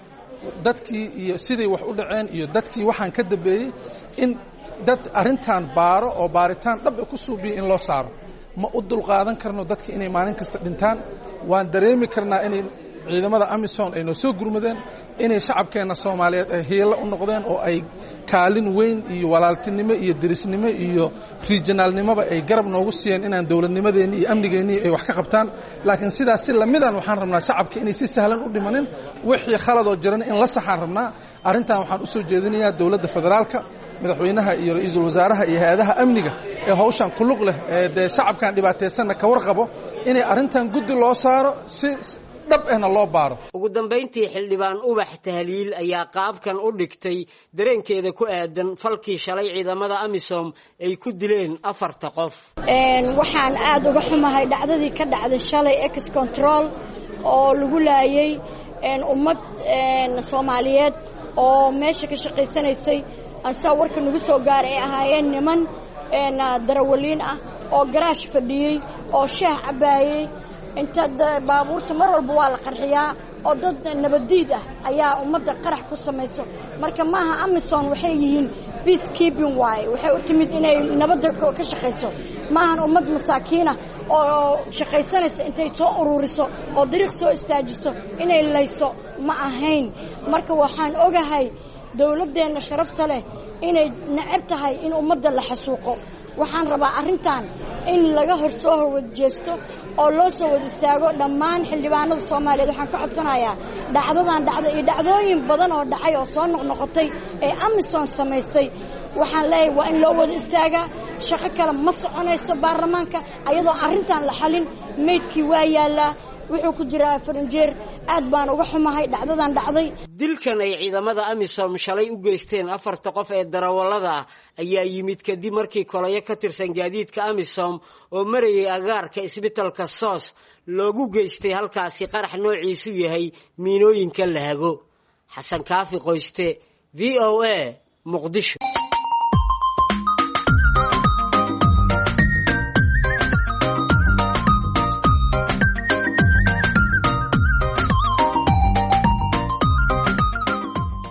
Speaker 15: dadkii iyo siday wax u dhaceen iyo dadkii waxaan ka dambeeyey in dad arrintan baaro oo baaritaan dhab ku suubiyo in loo saaro. ma u dulqaadan karno dadka inay maalin kasta dhintaan. waan dareemi karnaa inay ciidamada AMISOM ay noo soo gurmadeen, inay shacabkeena Soomaaliyeed ay hiilo u noqdeen oo ay kaalin weyn iyo walaaltinimo iyo dirisnimo iyo regionalnimaba ay garab noogu siiyeen inaan dawladnimadeennii iyo amnigeennii ay wax ka qabtaan. laakiin sidaas si lamidan waxaan rabnaa shacabka inay si sahlan u dhimanin, wixii khalad oo jiran in la saxaan rabnaa. arrintan waxaan u soo jeedinayaa dawladda federaalka, madaxweynaha iyo ra'iisul wasaaraha iyo hay'adaha amniga ee hawshan ku lug leh ee de shacabkan dhibaataysanna ka warqabo inay arrintan guddi loo saaro si dhab ahna loo baaro.
Speaker 13: ugu dambayntii xildhibaan Ubax Tahliil ayaa qaabkan u dhigtay dareenkeeda ku aadan falkii shalay ciidamada AMISOM ay ku dileen afarta qof.
Speaker 16: waxaan aad uga xumahay dhacdadii ka dhacday shalay ex control oo lagu laayay ummad Soomaaliyeed oo meesha ka shaqaysanaysay. ansa warka nagu soo gaaray ay ahaayeen niman darawaliin ah oo garaash fadhiyey oo shaah cabaayey. inta baabuurta mar walba waa la qarxiyaa oo dad nabadiid ah ayaa ummadda qarax ku samayso. marka maaha AMISOM waxay yihiin peace keeping way, waxay u timid inay nabadda ka shaqayso. maahan ummad masaakiin ah oo shaqaysanaysa intay soo ururiso oo dariiq soo istaajiso inay layso ma ahayn. marka waxaan ogahay dawladdeena sharafta leh inay nacab tahay in ummadda la xasuuqo. waxaan rabaa arrintan in laga hor soo horjeesto oo loo soo wada istaago dhammaan xildhibaanada Soomaaliyeed. waxaan ka codsanayaa dhacdadan dhacda iyo dhacdooyin badan oo dhacay oo soo noqnoqotay ee AMISOM samaysay. waxaan leeyahay waa in loo wada istaagaa. shaqo kale ma soconayso baarlamaanka ayadoo arrintan la xalin. meydkii waa yaallaa, wuxuu ku jiraa faranjeer. aad baan uga xumahay dhacdadan dhacday.
Speaker 13: dilkan ay ciidamada AMISOM shalay u geysteen afarta qof ee darawallada ayaa yimid kadib markii kolayo ka tirsan gaadiidka AMISOM oo marayay agaarka isbitaalka Soos loogu geystay halkaasi qarax noociisu yahay miinooyinka la hago. xasan kaafi qoyste, V O A, Muqdisho.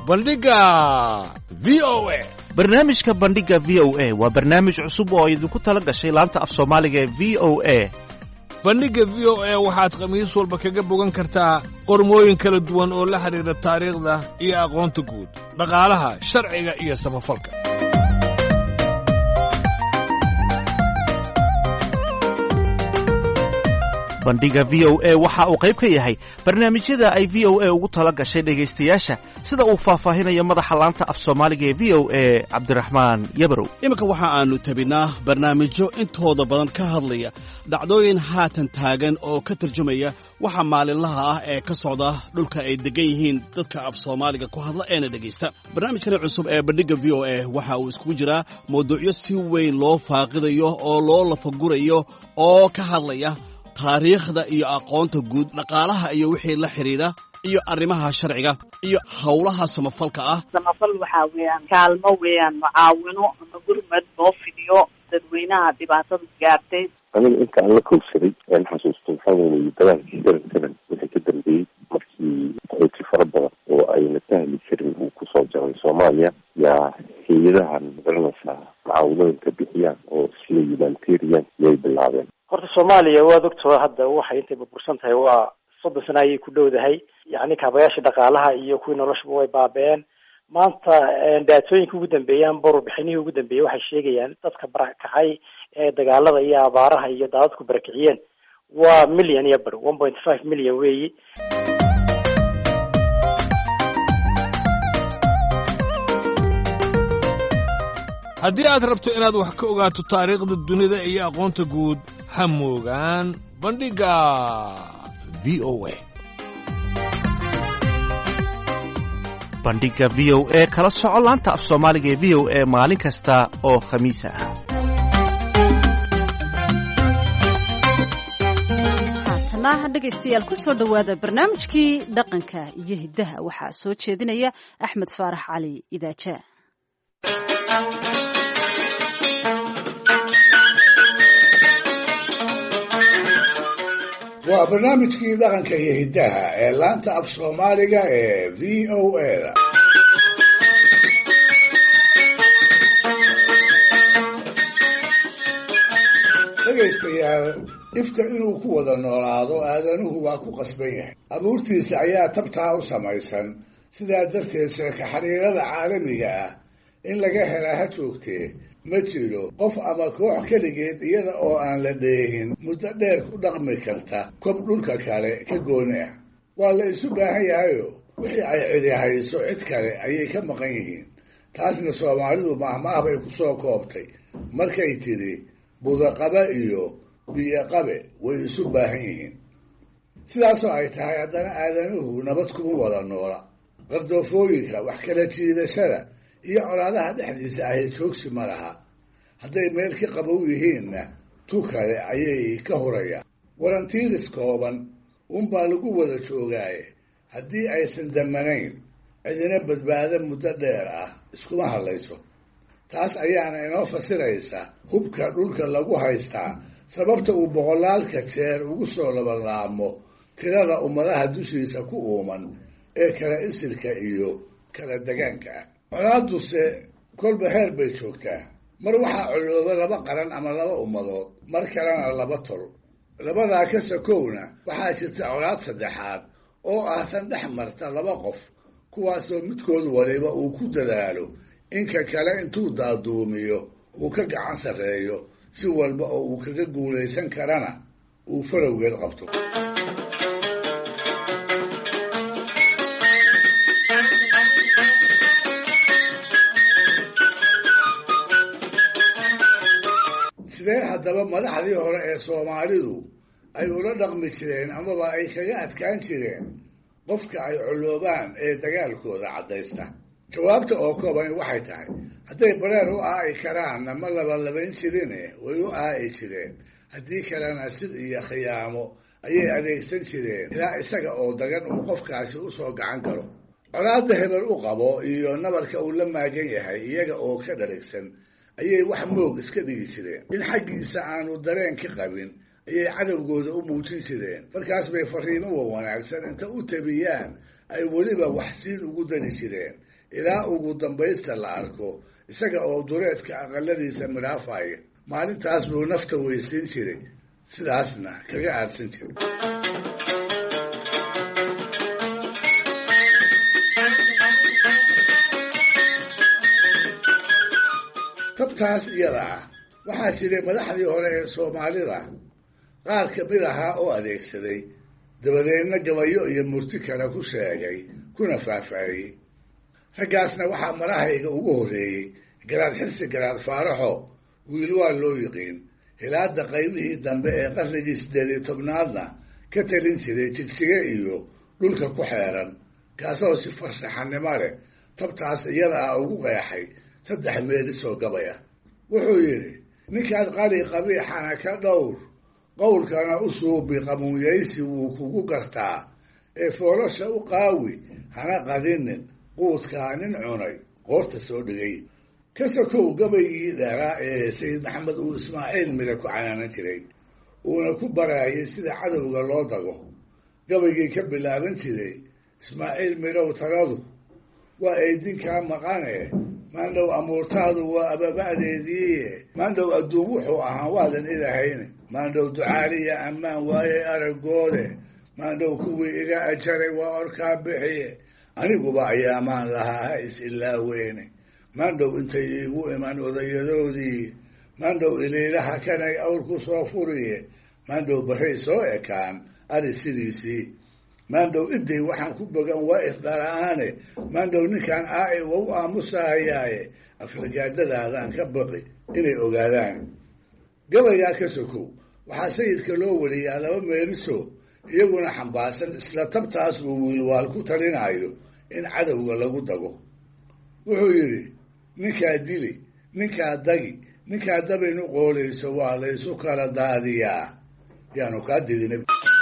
Speaker 17: bandhiga v o a
Speaker 18: barnaamijka bandhiga v o a waa barnaamij cusub oo idinku tala gashay laanta af soomaaliga ee v o a
Speaker 17: bandhigga v o a waxaad khamiis walba kaga bogan kartaa qormooyin kala duwan oo la xidhiidha taariikhda iyo aqoonta guud dhaqaalaha sharciga iyo samafalka
Speaker 18: bandhiga v o a waxa uu qayb ka yahay barnaamijyada ay v o a ugu tala gashay dhegaystayaasha sida uu faahfaahinayo madaxa laanta af soomaaliga ee v o a cabdiraxmaan yabarow
Speaker 19: iminka waxa aannu tabinaa barnaamijyo intooda badan ka hadlaya dhacdooyin haatan taagan oo ka tarjumaya waxa maalinlaha ah ee ka socda dhulka ay deggan yihiin dadka af soomaaliga ku hadla eena dhegaysta barnaamijkani cusub ee bandhigga v o a waxa uu iskugu jiraa mawduucyo si weyn loo faaqidayo oo loo lafagurayo oo ka hadlaya taariikhda iyo aqoonta guud dhaqaalaha iyo wixii la xidhiidha iyo arrimaha sharciga iyo howlaha samafalka ah
Speaker 20: samafal waxaa weeyaan kaalmo weeyaan mucaawino ama gurmad loo fidiyo dadweynaha dhibaatadu gaartay
Speaker 21: aniga inta aan la kowsaday aan xasuusto waxaa weeye dagaalkii darantaran wixii ka dambeeyey markii qaxooti fara badan oo ayna fahmi jirin uu kusoo jaray soomaaliya yaa hay-adahan magaranaysaa mucaawinooyinka bixiyaan oo sida humanitarian yay bilaabeen
Speaker 22: horta soomaaliya waad ogtoo hadda waxay intay burbursan tahay waa soddon sana ayay ku dhowdahay yacni kaabayaasha dhaqaalaha iyo kuwii noloshaba way baaba-een maanta daatooyinka ugu dambeeyaan borobixinihii ugu dambeeyey waxay sheegayaan dadka barakacay ee dagaalada iyo abaaraha iyo daadadku barakiciyeen waa million iyo bar one point five million weeyi
Speaker 17: haddii aad rabto inaad wax ka ogaato taariikhda dunida iyo aqoonta guud ha moogaan bandhigga v o a
Speaker 18: bandhigga v o a kala soco laanta af soomaaliga ee v o a maalin kasta oo khamiis ah
Speaker 1: haatana dhegaystayaal ku soo dhowaada barnaamijkii dhaqanka iyo hiddaha waxaa soo jeedinaya axmed faarax cali idaaja
Speaker 5: waa barnaamijkii dhaqanka iyo hiddaha ee laanta af soomaaliga ee v o a da dhegaystayaal ifka inuu ku wada noolaado aadanuhu waa ku qasban yahay abuurtiisa ayaa tabtaa u samaysan sidaa darteed sheeko xiriirada caalamiga ah in laga helaa ha joogtee ma jiro qof ama koox keligeed iyada oo aan la dheehin muddo dheer ku dhaqmi karta kob dhulka kale ka gooni ah waa la isu baahan yahayo wixii ay cidi hayso cid kale ayay ka maqan yihiin taasna soomaalidu mahmaah bay ku soo koobtay markay tidhi budaqabe iyo biyoqabe way isu baahan yihiin sidaasoo ay tahay haddana aadanuhu nabad kuma wada noola qardoofooyinka wax kala jiidashada iyo colaadaha dhexdiisa ahy joogsi ma laha hadday meel ka qabow yihiinna tu kale ayay ka hurayaan warantiiris kooban unbaa lagu wada joogaaye haddii aysan damanayn cidina badbaado muddo dheer ah iskuma hadlayso taas ayaana inoo fasiraysa hubka dhulka lagu haystaa sababta uu boqolaalka jeer ugu soo labalaamo tirada ummadaha dushiisa ku uuman ee kala isilka iyo kala degaanka ah colaaduse kolba heer bay joogtaa mar waxaa colooba laba qaran ama laba ummadood mar kalena laba tol labadaa ka sakowna waxaa jirta colaad saddexaad oo ah tan dhex marta laba qof kuwaasoo midkood waliba uu ku dadaalo inka kale intuu daaduumiyo uu ka gacan sarreeyo si walba oo uu kaga guulaysan karana uu farowgeed qabto sidee haddaba madaxdii hore ee soomaalidu ay ula dhaqmi jireen amaba ay kaga adkaan jireen qofka ay coloobaan ee dagaalkooda caddaysta jawaabta oo kooban waxay tahay hadday bareer u aa'i karaanna ma labalabayn jirine way u aa'i jireen haddii kalena sid iyo khiyaamo ayay adeegsan jireen ilaa isaga oo dagan uu qofkaasi usoo gacan galo colaadda hebel u qabo iyo nabarka uu la maagan yahay iyaga oo ka dharigsan ayay wax moog iska dhigi jireen in xaggiisa aanu dareen ka qabin ayay cadowgooda u muujin jireen markaas bay fariimo wa wanaagsan inta u tabiyaan ay weliba waxsiin ugu dari jireen ilaa ugu dambaysta la arko isaga oo duleedka aqaladiisa midhaafaya. maalintaas buu nafta weysiin jiray, sidaasna kaga aadsan jiray. tabtaas iyada ah waxaa jiray madaxdii hore ee soomaalida qaar ka mid ahaa oo adeegsaday, dabadeedna gabayo iyo murti kale ku sheegay kuna faahfaahiyey. raggaasna waxaa marahayga ugu horreeyey garaad xirsi garaad faaraxo, wiil waa loo yiqiin, hilaada qaybihii dambe ee qarnigii siddeed iyo tobnaadna ka talin jiray jigjige iyo dhulka ku xeeran, kaasoo si farshaxanimo leh tabtaas iyada ah ugu qeexay saddex meelisoo gabaya. wuxuu yidhi, ninkaad qali qabiixana ka dhowr, qowlkana u suubi qamuunyaysi wuu kugu gartaa, ee foolosha u qaawi hana qadinin, quudkaa nin cunay qoorta soo dhigay. ka sokow gabaygii dheeraa ee sayid maxamed uu ismaaciil mire ku canaanan jiray, uuna ku baraayay sida cadowga loo dago. gabaygii ka bilaaban jiray, ismaaciil mirow taladu waa eydinkaa maqane, maandhow amuurtaadu waa ababa'deediiye, maandhow adduun wuxuu ahaa waadan idahayne, maandhow ducaaliya ammaan waayay aragoode, maandhow kuwii iga ajaray waa orkaa bixiye, aniguba ayaamaan lahaa ha is ilaaweyne, maandhow intay iigu iman odayadoodii, maandhow iliilaha kanay awr ku soo furiye, maandhow barray soo ekaan ari sidiisii, maandhow iday waxaan ku bogan waa isdhala'aane, maandhow ninkaan aa-i wa u aamusahayaaye, aflagaadadaadaan ka baqi inay ogaadaan. gabaygaa ka sokow waxaa sayidka loo wariyaa laba meeliso iyaguna xambaarsan isla tabtaas uu wiilwaal ku talinayo in cadowga lagu dago. wuxuu yidhi, ninkaa dili, ninkaa dagi, ninkaa dabaynu qoolayso waa laysu kala daadiyaa, yaanu kaa didina.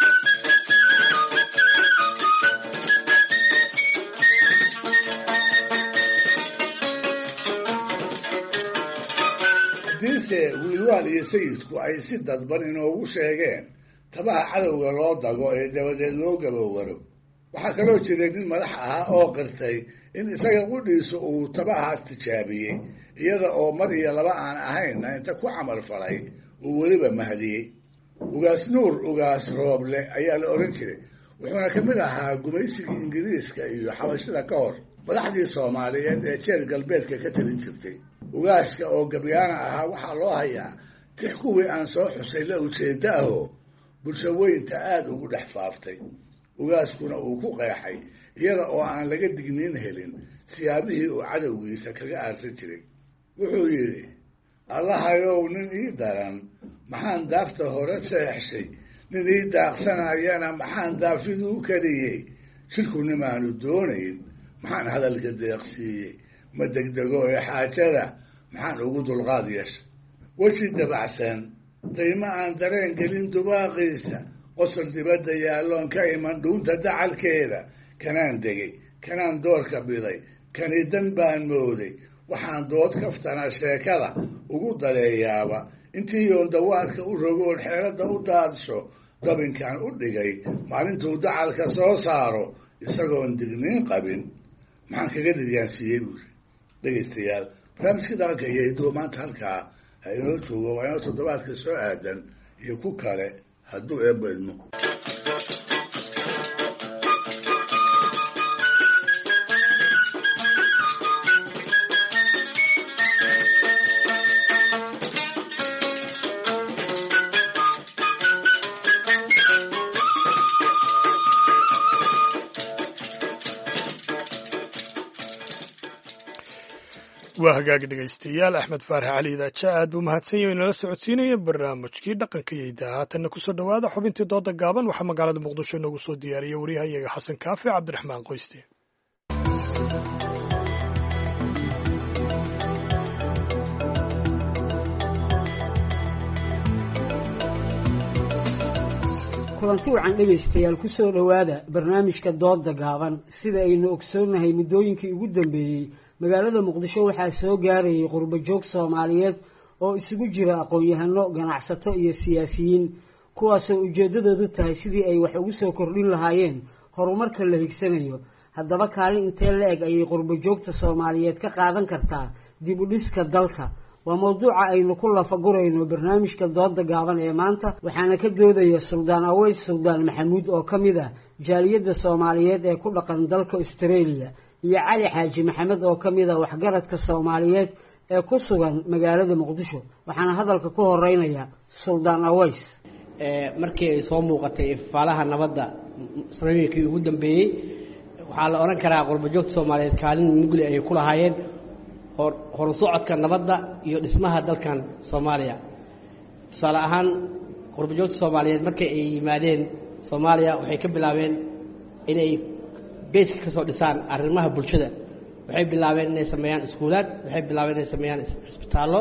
Speaker 5: hadiise wiilwaal iyo sayidku ay si dadban inoogu sheegeen tabaha cadowga loo dago ee dabadeed loo gabowaro, waxaa kaloo jiray nin madax ahaa oo qirtay in isaga qudhiisu uu tabahaas tijaabiyey, iyada oo mar iyo laba aan ahaynna inta ku camal falay uu weliba mahdiyey. ugaas nuur ugaas rooble ayaa la odhan jiray, wuxuuna ka mid ahaa gumaysigii ingiriiska iyo xabashada ka hor madaxdii soomaaliyeed ee jeer galbeedka ka talin jirtay. ugaaska oo gabyaana ahaa waxaa loo hayaa tix kuwii aan soo xusay la ujeedda ahoo bulsho weynta aada ugu dhex faaftay. ugaaskuna uu ku qeexay iyada oo aan laga digniin helin siyaabihii uu cadowgiisa kaga aarsan jiray. wuxuu yidhi, allahayow nin ii daran maxaan daafta hore seexshay, nin ii daaqsanayana maxaan daafiduu kariyey, shirku nimaanu doonayn maxaan hadalka deeqsiiyey, ma degdego ee xaajada maxaan ugu dulqaad yeeshay. weji dabacsan dayma aan dareen gelin dubaaqiisa, qosol dibadda yaalloon ka iman dhuunta dacalkeeda, kanaan degay, kanaan doorka biday, kani dan baan mooday, waxaan dood kaftana sheekada ugu daleeyaaba, intii yoon dawaarka u rogoon xeeladda u daadsho, dabinkaan u dhigay maalintuu dacalka soo saaro, isagoon digniin qabin maxaan kaga diryaansiiyey buuri. dhegaystayaal, barnaamijka dhaqanka iyo hiduwa maanta halkaa ha inoo joogo, waa inoo toddobaadka soo aadan iyo ku kale hadduu eebba idmo.
Speaker 2: waa hagaagi dhegaystayaal, axmed faarax cali idaaja aad buu mahadsan yahay inala socodsiinaya barnaamijkii dhaqanka iyo hidaha. haatanna kusoo dhowaada xubintii dooda gaaban, waxaa magaalada muqdisho inoogu soo diyaariyay waryahayaga xasan kaafi cabdiraxmaan qoyste.
Speaker 13: kulanti wacan dhegaystayaal kusoo dhowaada barnaamijka dooda gaaban. sida aynu ogsoonnahay muddooyinkii ugu dambeeyey magaalada muqdisho waxaa soo gaarayay qurbo joog soomaaliyeed oo isugu jira aqoon-yahano, ganacsato iyo siyaasiyiin, kuwaasoo ujeeddadoodu tahay sidii ay wax ugu soo kordhin lahaayeen horumarka la higsanayo haddaba kaalin intee la eg ayay qurbo joogta soomaaliyeed ka qaadan kartaa dib u dhiska dalka waa mawduuca aynu ku lafagurayno barnaamijka dooda gaaban ee maanta waxaana ka doodaya suldaan aweys suldaan maxamuud oo ka mid ah jaaliyadda soomaaliyeed ee ku dhaqan dalka Australia iyo cali xaaji maxamed oo ka mid ah waxgaradka soomaaliyeed ee ku sugan magaalada muqdisho waxaana hadalka ku horeynaya suldaan aweys
Speaker 3: ee markii ay soo muuqatay faalaha nabadda sanadkii ugu dambeeyay waxaa la oran karaa qurbo joogta soomaaliyeed kaalin mugli ay ku lahaayeen hor socodka nabadda iyo dhismaha dalkan Soomaaliya tusaale ahaan qurbo joogta Soomaaliyeed markay ay yimaadeen Soomaaliya waxay ka bilaabeen inay beeska ka soo dhisaan arrimaha bulshada waxay bilaabeen inay sameeyaan iskuulaad waxay bilaabeen inay sameeyaan isbitaallo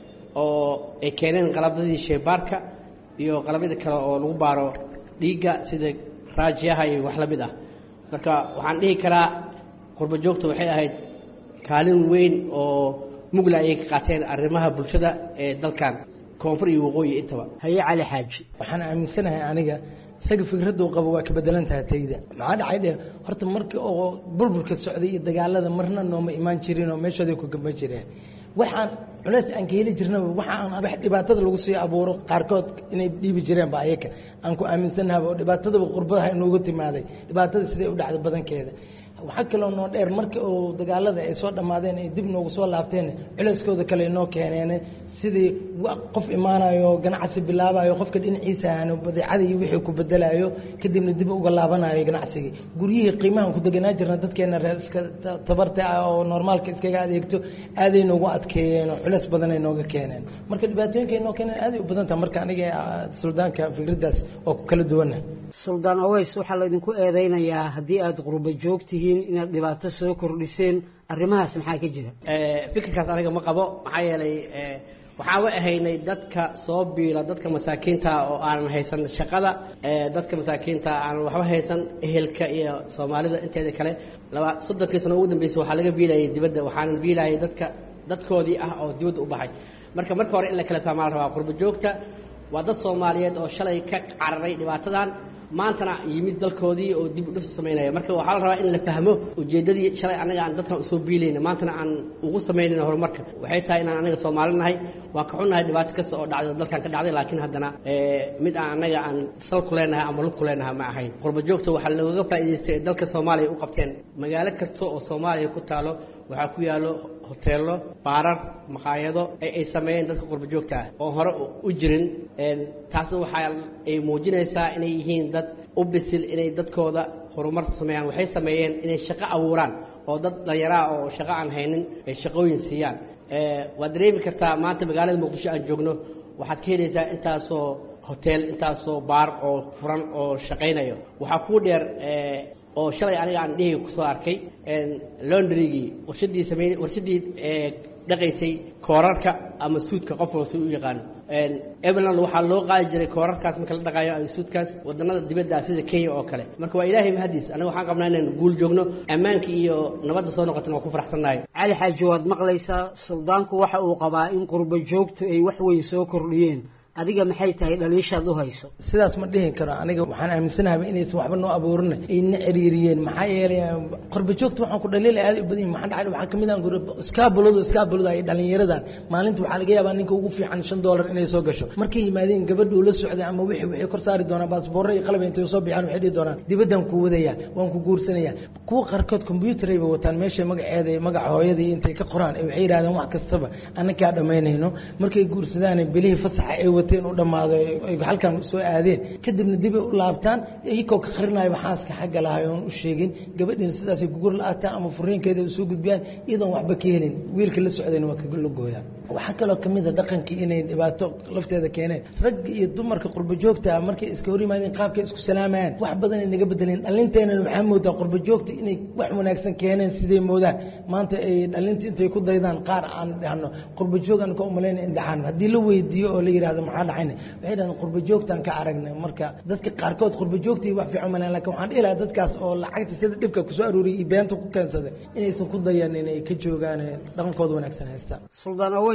Speaker 3: oo ay keeneen qalabadii shaybaarka iyo qalabada kale oo lagu baaro dhiigga sida raajiyaha iyo wax la mid ah marka waxaan dhihi karaa qurbo joogta waxay ahayd kaalin weyn oo mugla ay ka qaateen arrimaha bulshada ee dalkan koonfur iyo waqooyi intaba
Speaker 6: haye cali xaaji waxaan aaminsanahay aniga isaga fikraddu qabo waa ka bedelan tahay tayda maxaa dhacay horta markii oo burburka socday iyo dagaalada marna nooma imaan jirin oo meeshooda ku gamba jireen waxaan culays aan ka heli jirnay waxaan wax dhibaatada lagu soo abuuro qaarkood inay dhibi jireen ba ayaka aan ku aaminsanahay oo dhibaatada qurbaha inoogu timaaday dhibaatada sidee u dhacday badankeeda waxa kale oo noo dheer markii oo dagaalada ay soo dhamaadeen ay dib noogu soo laabteen culayskooda kale inoo keeneen sidii qof imaanayo ganacsi bilaabayo qofka dhinaciisa aan badeecada iyo wixii ku bedelayo kadibna dib uga laabanayo ganacsiga guriyihii qiimaha ku deganaa jirna dadkeena reer iska tabarta oo normaalka iskaga adeegto aad ay noogu adkeeyeen oo culays badan ay nooga keeneen marka dhibaatooyinka inoo keeneen aad ay u badan tahay marka aniga suldaanka fikradaas oo kala duwan
Speaker 13: suldaan aweys waxa la idinku eedeynayaa haddii aad qurbo joogtihiin inaad dhibaato soo kordhiseen arrimahaas maxaa ka jira
Speaker 3: ee fikirkaas aniga ma qabo maxaa yeelay ee waxaa way ahaynay dadka soo biila dadka masaakiinta oo aan haysan shaqada ee dadka masaakiinta aan waxba haysan ehelka iyo Soomaalida inteeda kale laba soddon sano ugu dambeysay waxa laga biilayay dibadda waxaan biilayay dadka dadkoodii ah oo dibadda u baxay marka marka hore in la kala fahmaa rabaa qurbo joogta waa dad Soomaaliyeed oo shalay ka cararay dhibaatadan maantana yimid dalkoodii oo dib u dhis sameynaya marka waxa la rabaa in la fahmo ujeedadii shalay anaga aan dadka soo biilayna maantana aan ugu sameynayna horumarka waxay tahay inaan anaga Soomaali nahay waa ka xunnahay dhibaato kasta oo dhacday dalkan ka dhacday laakiin haddana ee mid aan anaga aan sal ku leenahay ama lug ku leenahay ma ahayn qurbo joogta waxa looga faa'iideystay dalka Soomaaliya u qabteen magaalo kasta oo Soomaaliya ku taalo waxa ku yaalo hoteelo baarar maqaayado ay sameeyeen dadka qurbo joogta ah oo hore u jirin ee taas waxa ay muujinaysaa inay yihiin dad u bisil inay dadkooda horumar sameeyaan waxay sameeyeen inay shaqo abuuraan oo dad dhalinyaro oo shaqo aan haynin ay shaqooyin siiyaan ee waad dareemi kartaa maanta magaalada Muqdisho aan joogno waxaad ka helaysaa intaasoo hotel intaasoo baar oo furan oo shaqeynayo waxa ku dheer ee oo shalay aniga aan dhihi ku soo arkay een laundry-gi warshadii sameeyay warshadii ee dhaqaysay koorarka ama suudka qof walba u yaqaan een Evelyn waxa loo qaadi jiray koorarkaas marka la dhaqaayo ay suudkaas wadanada dibadda sida Kenya oo kale marka waa Ilaahay mahadiis aniga waxaan qabnaa inaan guul joogno ammaanka iyo nabadda soo noqotana waa ku faraxsanahay
Speaker 13: cali xaaji waad maqlaysaa suldaanku waxa uu qabaa in qurbo joogtu ay wax weyn soo kordhiyeen adiga maxay tahay dhaliishaad u hayso
Speaker 6: sidaas ma dhihin karo aniga waxaan aaminsanahay inaysan waxba noo abuurin ay na ciriiriyeen maxaa yeelay qurbo joogta waxaan ku dhaliilay aad u badan maxaa dhacay waxaa kamid ah iskaabuladu iskaabulada ay dhalinyaradan maalinta waxaa laga yaabaa ninka ugu fiican shan dollar inay soo gasho markay yimaadeen gabadhu la socday ama wixii wixii kor saari doona baasaboorro iyo qalab intay soo bixaan waxay dhigi doonaan dibaddan ku wadaya waan ku guursanaya kuwa qaarkood computer ay wataan meesha magaceeda magaca hooyadii intay ka qoraan ay waxay yiraahdaan wax kastaba annaka dhameynayno markay guursadaan bilihii fasaxa ay wateen u dhamaado ay halkan soo aadeen kadibna dib u laabtaan iyagoo ka qarinayo waxaaska xagga lahaay oo u sheegin gabadhina sidaas ay gugur laataan ama furiinkeeda soo gudbiyaan iyadoon waxba ka helin wiilka la socdayna waa ka lugooyaa waxa kale oo kamid ah dhaqankii inay dhibaato lafteeda keeneen rag iyo dumarka qurbo joogta markay iska hor yimaadeen qaabkay isku salaamayaan wax badan ay naga bedeleen dhalinteena waxaa moodaa qurbo joogta inay wax wanaagsan keeneen sidee moodaan maanta ay dhalinta intay ku daydaan qaar aan dhahno qurbo joog aan ka umaleynay in dhaxan haddii la weydiiyo oo la yiraahdo maxaa dhacayna waxay dhahaan qurbo joogtaan ka aragnay marka dadka qaarkood qurbo joogtii wax fiican maleen laakiin waxaan dhihi lahaa dadkaas oo lacagta sida dhibka ku soo aruuriyay iyo beenta ku keensaday inaysan ku dayan inay ka joogaan dhaqankooda wanaagsan haystaan
Speaker 13: suldaan aweys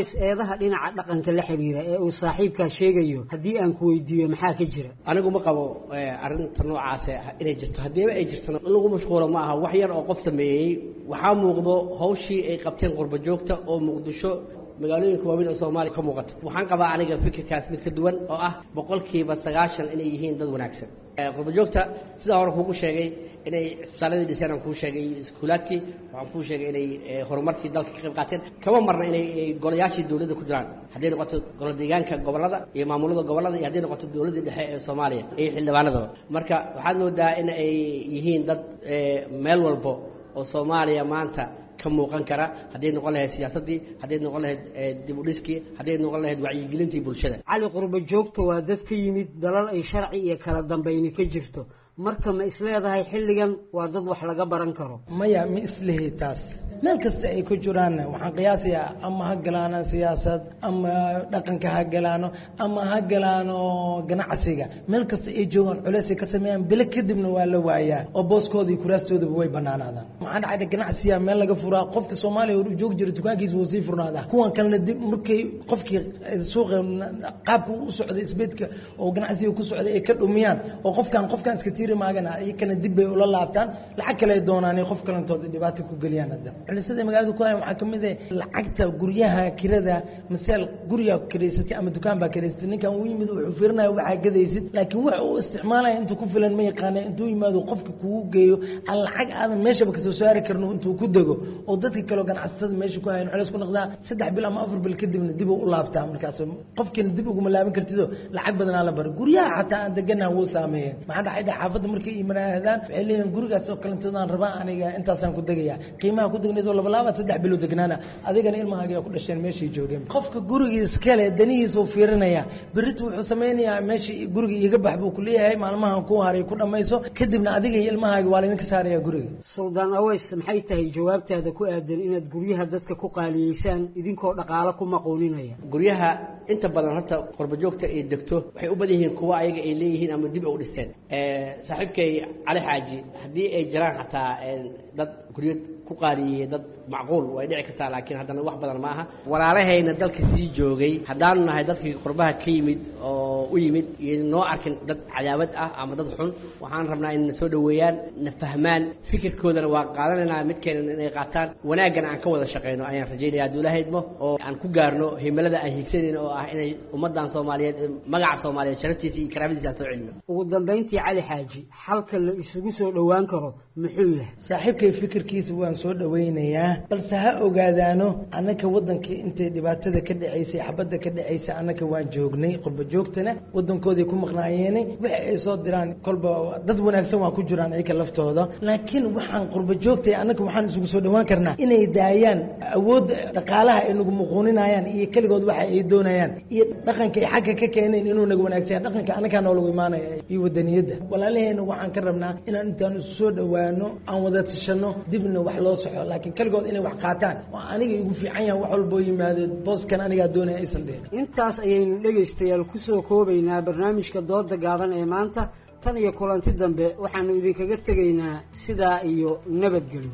Speaker 13: aways eedaha dhinaca dhaqanka la xiriira ee uu saaxiibkaa sheegayo haddii aan ku weydiiyo maxaa ka jira
Speaker 3: anigu ma qabo arrinta noocaas inay jirto haddiiba ay jirtana lagu mashquulo ma aha wax yar oo qof sameeyey waxaa muuqdo hawshii ay qabteen qurba joogta oo muqdisho magaalooyinka waaweyn oo Soomaaliya ka muuqato waxaan qabaa aniga fikirkaas mid ka duwan oo ah boqolkiiba sagaashan inay yihiin dad wanaagsan qurba joogta sida hore kuugu sheegay inay isbitaaladii dhiseen aan kuu sheegay iskuulaadkii waxaan kuu sheegay inay horumarkii dalka ka qayb qaateen kama marna inay golayaashii dawladda ku jiraan hadday noqoto golo deegaanka gobollada iyo maamulada gobollada iyo hadday noqoto dawladda dhexe ee Soomaaliya iyo xildhibaanadaba marka waxaad moodaa in ay yihiin dad meel walbo oo Soomaaliya maanta ka muuqan kara hadday noqon lahayd siyaasadii hadday noqon lahayd dib u dhiskii hadday noqon lahayd wacyigelintii bulshada
Speaker 13: cali qurba joogta waa dad ka yimid dalal ay sharci iyo kala dambayni ka jirto marka ma isleedahay xilligan waa dad wax laga baran karo
Speaker 6: maya ma isleeyahay taas meel kasta ay ku jiraan waxaan qiyaasayaa ama ha galaano siyaasad ama dhaqanka ha galaano ama ha galaano ganacsiga meel kasta ay joogaan culays ay ka sameeyaan bilo kadibna waa la waayaa oo booskooda iyo kuraastoodaba way banaanaadaan maxaa dhacay ganacsiga meel laga furaa qofka Soomaaliya uu joog jiro dukaankiisa wuu sii furnaadaa kuwan kalena dib markay qofkii suuqa qaabka u socday isbeedka oo ganacsiga ku socday ay ka dhumiyaan oo qofkan qofkan iska tiiri maagana ay kana dib bay ula laabtaan lacag kale doonaan qof kalentooda dhibaato ku galiyaan hadda culisada magaalada ku hayaan waxaa kamid ah lacagta guryaha kirada misaal guriga kireysatay ama dukaan baa kireysatay ninkan uu yimid wuxuu fiirinayaa waxa gadaysid laakiin wax uu isticmaalaya intuu ku filan ma yaqaan intuu yimaado qofka kugu geeyo aan lacag aadan meeshaba ka soo saari karno intuu ku dago oo dadka kale ganacsatada meesha ku hayaan culis ku noqdaa saddex bil ama afar bil kadibna dib u laabtaa markaas qofkina dib ugu malaaban kartido lacag badan la bar guryaha xataa aan deganahay wuu saameeyay maxaa dhacay xaafadda markay iimanaadaan waxay leeyihiin gurigaas oo kalentoodan rabaa aniga intaasaan ku degayaa qiimaha ku degnayd laba laba saddex bilo degnaana adigana ilmahaaga ku dhasheen meeshii joogeen qofka guriga iskale danihiisa uu fiirinaya baritu wuxuu sameeyaa meeshii guriga iga bax buu ku leeyahay maalmahan ku haray ku dhamayso kadibna adiga iyo ilmahaaga waa idin ka saaraya guriga
Speaker 13: Suldaan Aways maxay tahay jawaabtaada ku aadan inaad guryaha dadka ku qaaliyeysaan idinkoo dhaqaale ku maqooninaya
Speaker 3: guryaha inta badan horta qurba joogta ay degto waxay u badan yihiin kuwa ayaga ay leeyihiin ama dib u dhisteen ee saaxiibkay cali xaaji haddii ay jiraan xataa dad guryo ku qaariyay dad macquul way dhici kartaa laakiin haddana wax badan ma aha walaalahayna dalka sii joogay haddaanu nahay dadkii qurbaha ka yimid oo u yimid iyo noo arkin dad cadaawad ah ama dad xun waxaan rabnaa in soo dhaweeyaan na fahmaan fikirkoodana waa qaadanaynaa midkeena inay qaataan wanaagana aan ka wada shaqeyno ayaan rajaynayaa hadduu ilaahay idmo oo aan ku gaarno himilada aan hiigsanayno oo ah inay ummadan Soomaaliyeed magaca Soomaaliyeed sharaftiisa iyo karaamadiisa soo celiyo
Speaker 13: ugu dambeyntii cali xaaji halka la isugu soo dhawaan karo muxuu yahay
Speaker 6: saaxiibkay fikirkiisa waan soo dhaweynayaa balse ha ogaadaano annaka wadanka intay dhibaatada ka dhaceysay xabadda ka dhaceysay annaka waan joognay qurba joogtana wadankoodii ku maqnaayeen waxa ay soo diraan kolba dad wanaagsan waa ku jiraan ayaga laftooda laakiin waxaan qurba joogtay annaka waxaan isugu soo dhawaan karnaa inay daayaan awood dhaqaalaha ay nagu muquuninayaan iyo kaligood waxa ay doonayaan iyo dhaqanka ay xagga ka keeneen inuu nagu wanaagsan dhaqanka annaka noo lagu imaanayo iyo wadaniyada walaalaheena waxaan ka rabnaa inaan intaan isu soo dhawaano aan wada tashano dibna wax loo saxo laakiin kaligood inay wax qaataan oo aniga igu fiican yahay wax walba yimaado booskan aniga doonaya aysan dheer
Speaker 13: intaas ayaynu dhageystayaal ku soo koobaynaa barnaamijka dooda gaaban ee maanta tan iyo kulanti dambe waxaanu idinkaga tegaynaa sidaa iyo nabadgelyo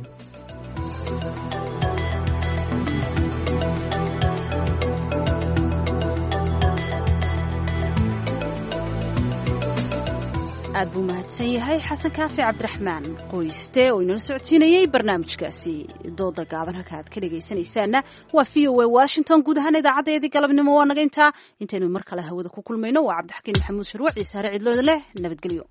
Speaker 1: aad buu mahadsan yahay xasan kaafi cabdiraxmaan qoyste oo inala socodsiinayay barnaamijkaasi dooda gaaban halka aad ka dhegaysanaysaana waa v o a washington guud ahaan idaacadeedii galabnimo waa naga intaa intaynu mar kale hawada ku kulmayno waa cabdixakiin maxamuud sharwac iyo saare cidlooda leh nabadgelyo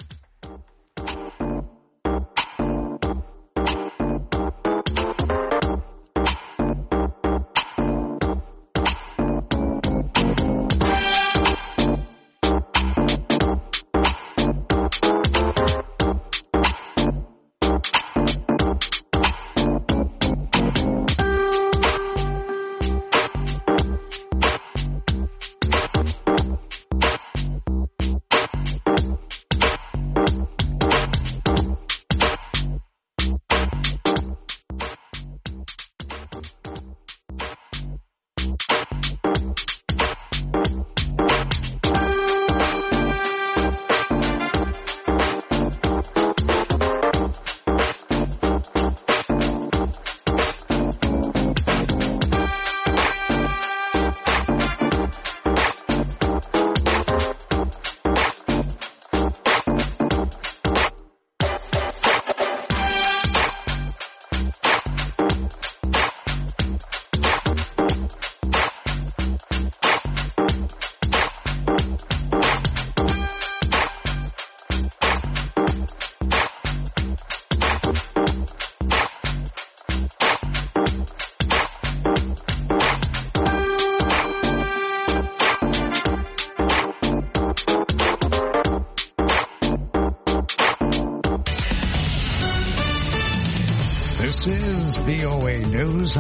Speaker 7: V O A News